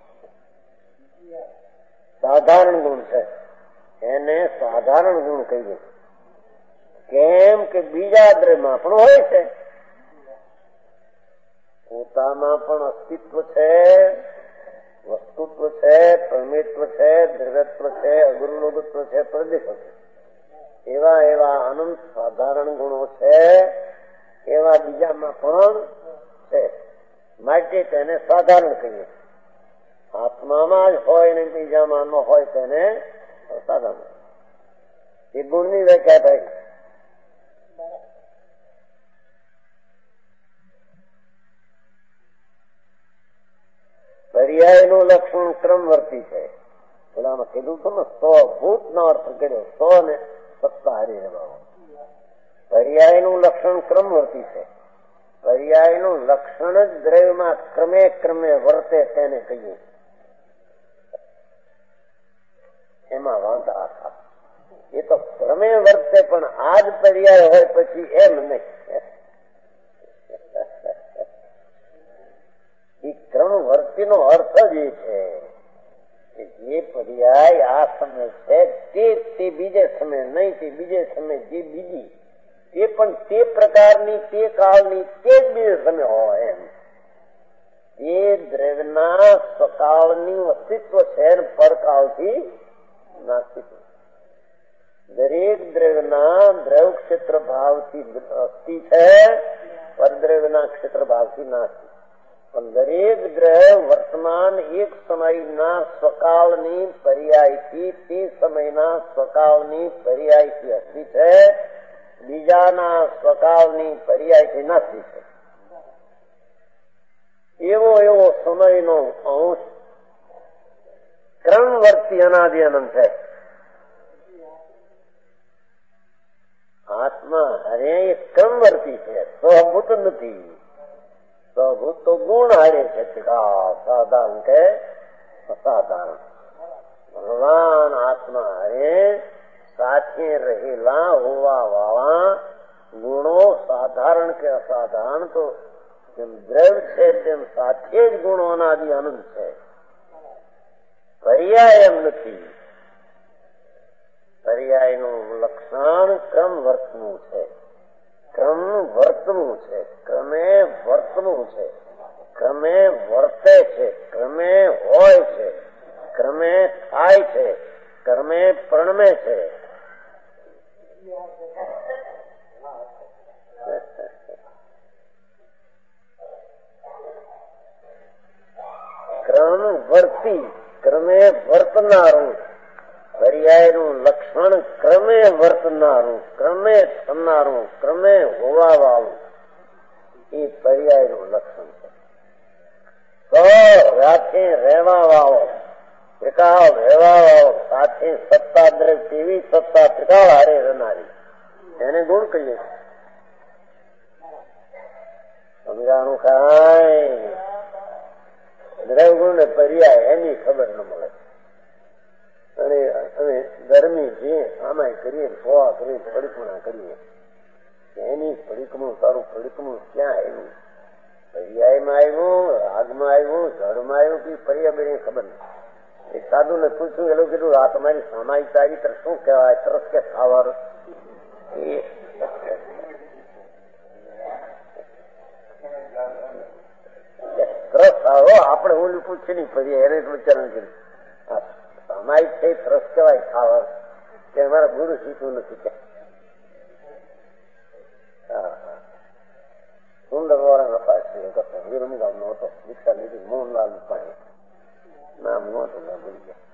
સાધારણ ગુણ છે. એને સાધારણ ગુણ કહીએ. કેમ કે બીજા દ્રવ્યમાં પણ હોય છે. પોતામાં પણ અસ્તિત્વ છે, વસ્તુત્વ છે, પ્રમેયત્વ છે, દ્રવ્યત્વ છે, અગુરુલઘુત્વ છે, પ્રદેશત્વ એવા એવા અનંત સાધારણ ગુણો છે. એવા બીજામાં પણ છે માટે તેને સાધારણ કહીએ. આત્મામાં જ હોય ને બીજામાં ન હોય તેને પ્રસાદમ. એ ગુણની વ્યાખ્યા થઈ. પર્યાયનું લક્ષણ ક્રમવર્તી છે. પેલામાં કીધું હતું ને સો ભૂત નો અર્થ કર્યો, સો ને સત્તા હારી રહેવાનો. પર્યાયનું લક્ષણ ક્રમવર્તી છે. પર્યાયનું લક્ષણ જ દ્રવ્યમાં ક્રમે ક્રમે વર્તે તેને કહીએ. એમાં વાંધા હતા. એ તો ક્રમે વર્તે પણ આ જ પર્યાય હોય પછી એમ નહીં. એ ક્રમવર્તી નો અર્થ જ એ છે કે જે પર્યાય આ સમય છે તે તે બીજે સમય નહીં, તે બીજે સમય જે બીજી તે પણ તે પ્રકારની તે કાળની તે જ બીજે સમય હોય એમ. એ દ્રવ્યના સ્વકાળનું અસ્તિત્વ છે પરકાળથી નાસ્તિત્વ. દરેક દ્રવ્યના દ્રવ ક્ષેત્ર ભાવથી અસ્તિ છે, પરદ્રવ્યના ક્ષેત્ર ભાવથી નાસ્તિ. પણ દરેક દ્રવ વર્તમાન એક સમયના સ્વકાળની પર્યાયથી તે સમયના સ્વકાળની પર્યાયથી અસ્તિ છે, બીજાના સ્વકાળની પર્યાયથી નાસ્તિ છે. એવો એવો સમયનો અંશ ક્રમવર્તી અનાદિ અનંત છે. આત્મા હરે એ ક્રમવર્તી છે, સ્વભૂત નથી. સ્વભૂત તો ગુણ હારે છે, સાધારણ કે અસાધારણ. ભગવાન આત્મા હરે સાથે રહેલા હોવા વાળા ગુણો સાધારણ કે અસાધારણ તો જેમ દ્રવ્ય છે તેમ સાથે જ ગુણો અનાદિ અનંત છે. પર્યાય એમ નથી. પર્યાયનું લક્ષણ ક્રમ વર્તનું છે. ક્રમ વર્તનું છે, ક્રમે વર્તનું છે, ક્રમે વર્તે છે, ક્રમે હોય છે, ક્રમે થાય છે, ક્રમે પ્રણમે છે. ક્રમ વર્તી, ક્રમે વર્તનારું. પર્યાયનું લક્ષણ ક્રમે વર્તનારું, ક્રમે થનારું, ક્રમે હોવા વાળું એ પર્યાયનું લક્ષણ છે. તો સાથે રહેવા વાળો, ત્રિકાળ રહેવા વાળો, સાથે સત્તા દ્રવ તેવી સત્તા ત્રિકાળ હારે રહેનારી એને ગુણ કહીએ. સમજાણું કાંઈ દ્રવ ગુણ ને પર્યાય એની ખબર ન મળે. અને અમે ગરમી જે આમાં કરીએ, ફોવા કરીએ, પડીકમણા કરીએ, એની પડીકમું તારું પડીકમું ક્યાં આવ્યું? પર્યાયમાં આવ્યું, રાગમાં આવ્યું, જળમાં આવ્યું કે પર્યાય બેની ખબર નહીં. એક સાધુ ને પૂછ્યું, એ લોકો કીધું આ તમારી સામાયિક ચારિત્ર શું કહેવાય? તરસ કે ખાવાર તરસ આવો આપણે હું પૂછીએ નહીં પર્યાય એને ઉચ્ચારણ કર્યું. સામાયિક છે તરસ કહેવાય ખાવર કે અમારા ગુરુ શીખવું નથી કે સુંદર વાળા નફા વિરમ ગામ નો હતો. દીક્ષા લીધી મોહનલાલ પાણી નામ નહોતું ના ભૂલી ગયા.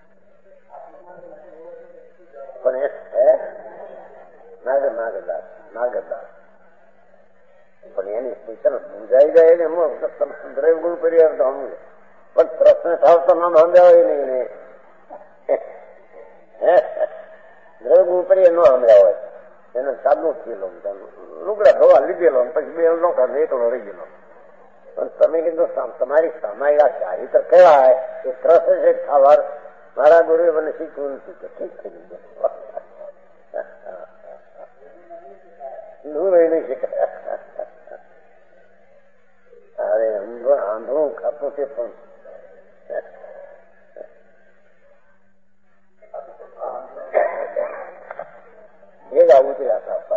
પણ એ નાગર નાગરદાસ નાગરદાસ પણ એની વિચાર સમજાઈ જાય ને દ્રવ્ય ગુણ પર્યાય તો હમું પણ પ્રશ્ન થાવ તો નામ સમજાવાય નહીં. દ્રવ્ય ગુણ પર્યાય ન સમજાય હોય એને સાદું થયેલો લુગડા ધોવા લીધેલો પછી બે નો કાઢે એકલો રહી ગયેલો. પણ તમે કીધું તમારી સામાયિક ચારિત્ર કહેવાય એ ત્રસ છે ખાવાર મારા ગુરુએ મને શીખવું નથી કે ઠીક થઈ ગયું. હું રહી નહીં શીખાય. અરે આંધળું ખાતું છે પણ એ જ આવું છે.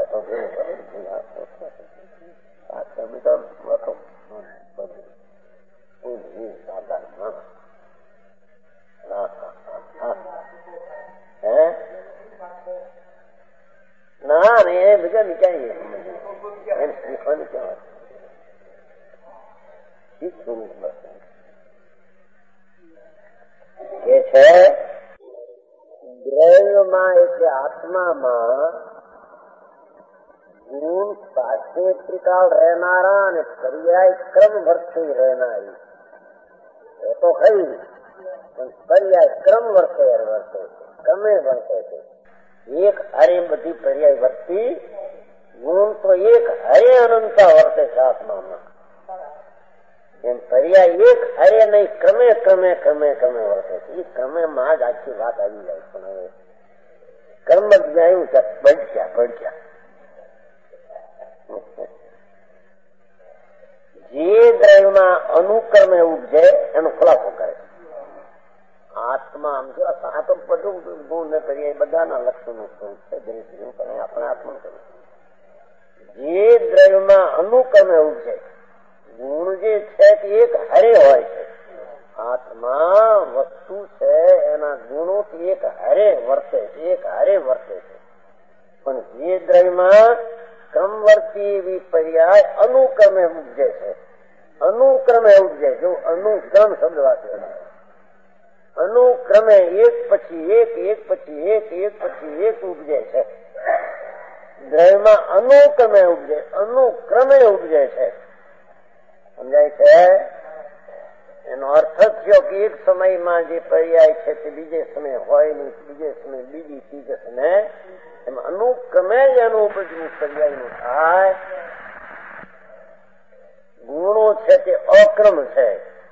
ના ને એ બીજા નીચાઈ એમ શીખવાની કહેવાય. શીખવું છે દ્રવ્યમાં એટલે આત્મામાં ગુણ સાથે ત્રિકાળ રહેનારા અને પર્યાય ક્રમ વર્તે રહેનારી એ તો ખરી, પણ પર્યાય ક્રમ વર્તે વર્તે છે, ક્રમે વર્તે છે. એક હારે બધી પર્યાય વર્તી, ગુણ તો એક હારે અનંતા વર્તે છે આત્મામાં. એમ પર્યાય એક હારે નહીં, ક્રમે ક્રમે ક્રમે ક્રમે વર્તે છે. એ ક્રમે માં જ આખી વાત આવી જાય. પણ હવે કર્મ જ્ઞાયું છે ભડક્યા ભડક્યા. જે દ્રવ્યમાં અનુકર્મે ઉપજે એનો ખુલાસો કરે. આત્મા આમ જો આ તો બધું ગુણ ને કરીએ બધાના લક્ષણો સ્વરૂપ છે. આપણે આત્મા કર્યું જે દ્રવ્યમાં અનુક્રમે ઉપજે, ગુણ જે છે તે એક હારે હોય છે. આત્મા વસ્તુ છે એના ગુણો એક હારે વર્તે છે, એક હારે વર્તે છે. પણ જે દ્રવ્યમાં ક્રમવર્તી એવી પર્યાય અનુક્રમે ઉપજે છે, અનુક્રમે ઉપજે. જો અનુક્રમ શબ્દ વાપરે, અનુક્રમે એક પછી એક, એક પછી એક, એક પછી એક ઉપજે છે. દ્રવ્યમાં અનુક્રમે ઉપજે, અનુક્રમે ઉપજે છે. સમજાય છે? એનો અર્થ થયો કે એક સમયમાં જે પર્યાય છે તે બીજે સમય હોય નહીં, બીજે સમય બીજી, ત્રીજે સમય એમાં અનુક્રમે જ એનું ઉપજવું પર્યાયનું થાય. ગુણો છે તે અક્રમ છે.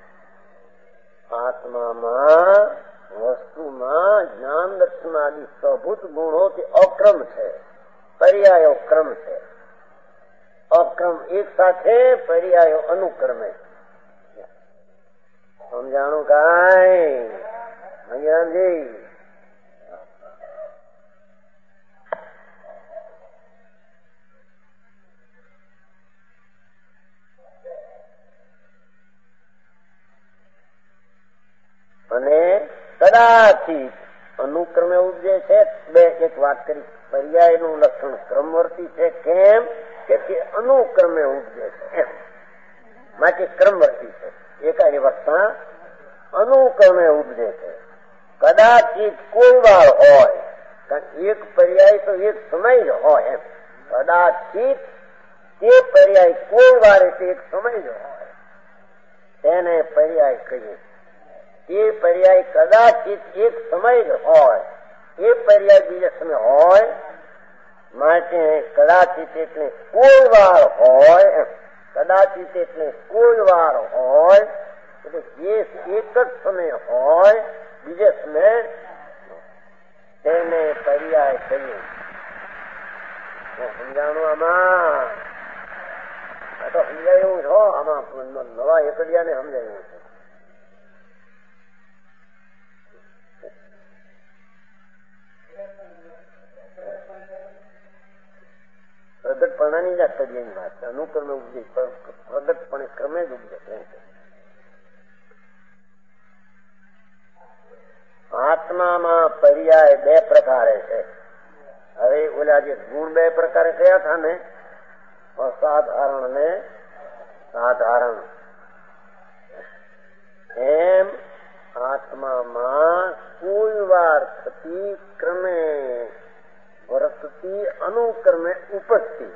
આત્મામાં વસ્તુમાં જ્ઞાન દર્શન આદિ સ્વભૂત ગુણો તે અક્રમ છે, પર્યાયો ક્રમ છે. અક્રમ એક સાથે, પર્યાયો અનુક્રમે. સમજાણું કાંઈ મંગીરામજી? અને કદાચિત અનુક્રમે ઉપજે છે. બે એક વાત કરી, પર્યાય નું લક્ષણ ક્રમવર્તી છે. કેમ કે તે અનુક્રમે ઉપજે છે એમ માટે ક્રમવર્તી છે. એકાદી વર્તા અનુક્રમે ઉપજે છે. કદાચિત કોઈ વાર હોય, કારણ એક પર્યાય તો એક સમય જ હોય એમ. કદાચિત તે પર્યાય કોઈ વાર એટલે એક સમય જ હોય, તેને પર્યાય કહીએ. એ પર્યાય કદાચિત એક સમય જ હોય, એ પર્યાય બીજા સમય હોય માટે કદાચિત એટલે કોઈ વાર હોય એમ. કદાચિત એટલે કોઈ વાર હોય એટલે જે એક જ સમય હોય બીજે સમય તેને પર્યાય કહીએ. સમજાણું આમાં? આ તો સમજાયું છો. આમાં નવા એકડિયા ને સમજાયું છે. પ્રગટપણાની જ આશ્ચર્યની વાત છે. અનુક્રમે ઉપજે, પ્રગટપણે ક્રમે જ ઉપજે. આત્મામાં પર્યાય બે પ્રકારે છે. હવે ઓલા જે ગુણ બે પ્રકારે કયા હતા ને, અસાધારણ ને સાધારણ, એમ આત્મામાં કોઈ વાર થતી ક્રમે વર્તતી અનુક્રમે ઉપજતી,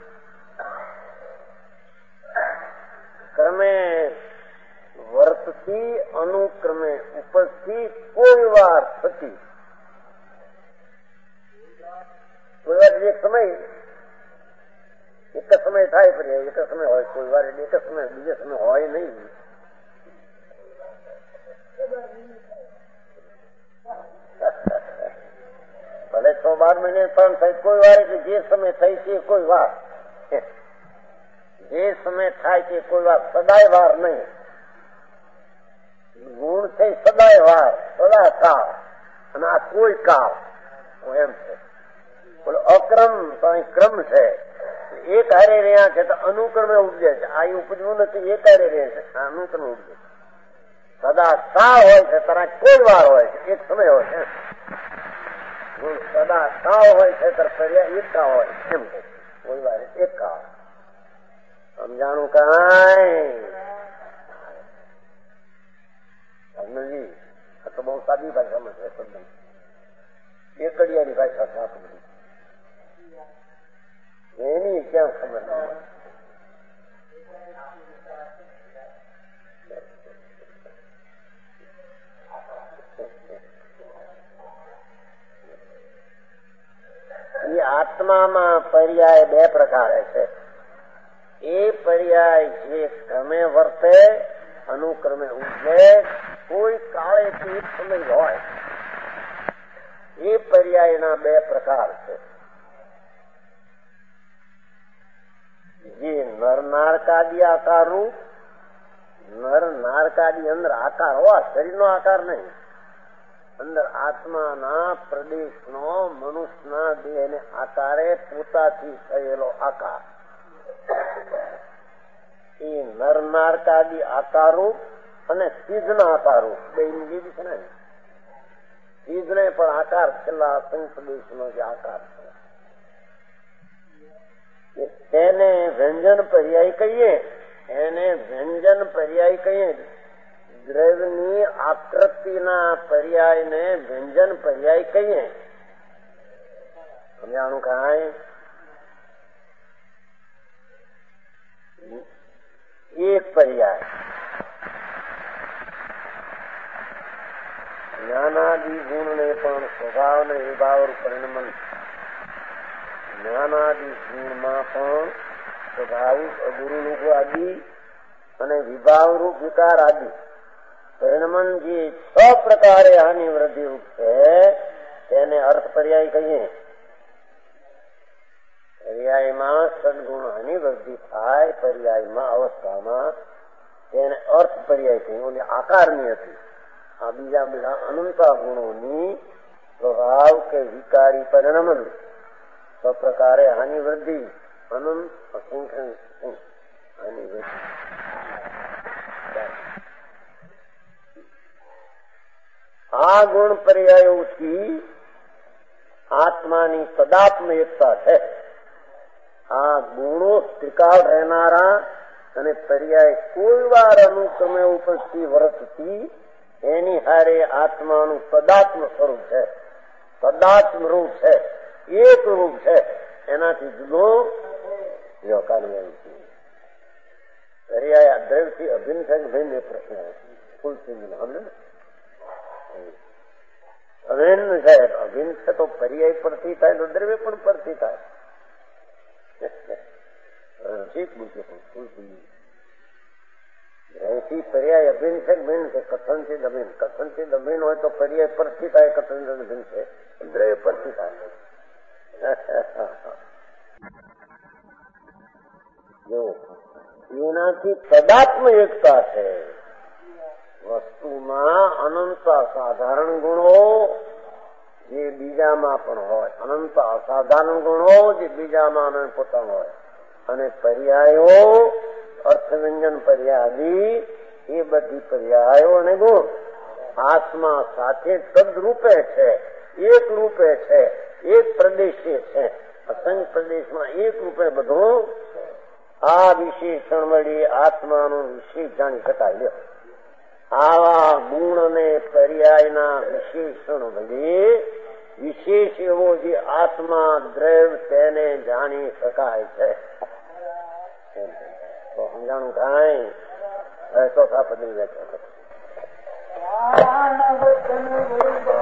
ક્રમે વર્તતી અનુક્રમે ઉપજતી કોઈ વાર થતી. કોઈ વાર એક સમય એક જ સમય થાય, પણ એક જ સમય હોય. કોઈ વાર એક જ સમય બીજે સમય હોય નહીં. ભલે છ બાર મહિને પણ થઈ કોઈ વાર, એટલે જે સમય થઈ છે કોઈ વાર, જે સમય થાય છે કોઈ વાર, સદાય વાર નહીં. ગુણ છે સદાય વાર, સદા કાળ, અને આ કોઈ કાળ એમ છે. બોલો અક્રમ તો અહીં ક્રમ છે. એક હારે રહ્યા છે તો અનુક્રમે ઉપજે છે. આ ઉપજવું નથી, એક હારે રહે છે, આ અનુક્રમે ઉપજે છે. સદા કાળ હોય છે, તારા કોઈ વાર હોય છે, એક સમય હોય છે. સદા કાળ હોય છે ત્યારે પર્યાય એક કાળ હોય એમ કે કોઈ વાર એક કાળ. સમજાણું કાંઈ? તો બહુ સાદી ભાષામાં છે શબ્દ, એકડિયાની ભાષા છે આ બધી, એની ક્યાં ખબર નહીં. એ આત્મામાં પર્યાય બે પ્રકારે છે. એ પર્યાય જે ક્રમે વર્તે, અનુક્રમે ઉઠે, કોઈ કાળેથી સમય હોય, એ પર્યાયના બે પ્રકાર છે. જે નર નારકાદી આકારનું, નર નારકાદી અંદર આકાર હોવા, શરીરનો આકાર નહીં, અંદર આત્માના પ્રદેશનો મનુષ્યના દેહને આકારે પોતાથી થયેલો આકાર, એ નર નારકાદી આકારો અને સિદ્ધના આકારો બે લીધી છે ને. સિદ્ધને પણ આકાર છેલ્લા સંપ્રદેશનો જે આકાર છે તેને વ્યંજન પર્યાય કહીએ, એને વ્યંજન પર્યાય કહીએ. દ્રવ્યની આકૃતિના પર્યાયને વ્યંજન પર્યાય કહીએ. સમજાણું કાંઈ? એક પર્યાય જ્ઞાનાદિ ગુણને પણ સ્વભાવ ને વિભાવ પરિણમન, જ્ઞાનાદિ ગુણમાં પણ સ્વભાવિક અગુરુરૂપ આદિ અને વિભાવરૂપ વિકાર આદિ પરિણમન જે છ પ્રકારે આની વૃદ્ધિ રૂપ છે તેને અર્થ પર્યાય કહીએ. પર્યાયમાં સદગુણ આની વૃદ્ધિ થાય, પર્યાયમાં અવસ્થામાં તેને અર્થ પર્યાય કહીએ. ઓલી આકારની હતી, આ બીજા બધા અનંતા ગુણોની સ્વભાવ કે વિકારી પરિણમન છ પ્રકારે આની વૃદ્ધિ, અનંત અસંખ્ય આની વૃદ્ધિ. આ ગુણ પર્યાયોથી આત્માની સદાત્મ એકતા છે. આ ગુણો ત્રિકાળ રહેનારા અને પર્યાય કોઈ વાર અનુક્રમે ઉપસ્થિત વર્તતી એની હારે આત્માનું સદાત્મ સ્વરૂપ છે, સદાત્મ રૂપ છે, એક રૂપ છે, એનાથી જુદો પર્યાય દ્રવ્યથી અભિન્ન છે કે ભિન્ન એ પ્રશ્ન ફૂલ સિંહ અભિન્ન છે. અભિન્ન છે તો પર્યાય પરથી થાય તો દ્રવ્ય પણ પરથી થાય. રહેથી પર્યાય અભિન્ન છે ભિન્ન છે, કથનથી અભિન્ન, કથનથી અભિન્ન હોય તો પર્યાય પરથી થાય, કથન અભિન્ન છે દ્રવ્ય પરથી થાય. જો એનાથી સદાત્મ એકતા છે. વસ્તુમાં અનંત અસાધારણ ગુણો જે બીજામાં પણ હોય, અનંત અસાધારણ ગુણો જે બીજામાં પોતાનો હોય, અને પર્યાયો અર્થવ્યંજન પર્યાદી એ બધી પર્યાયો અને ગુણ આત્મા સાથે તદરૂપે છે, એક રૂપે છે, એક પ્રદેશે છે. અસંખ્ય પ્રદેશમાં એક રૂપે બધું આ વિશેષણ વળી આત્માનું વિશેષ જાણી શકાય. લ્યો, આવા ગુણ અને પર્યાયના વિશેષણ વળી વિશેષ એવો જે આત્મા દ્રવ્ય તેને જાણી શકાય છે. તો સમજાણું કાંઈ? ચોથા પદની વ્યાખ્યા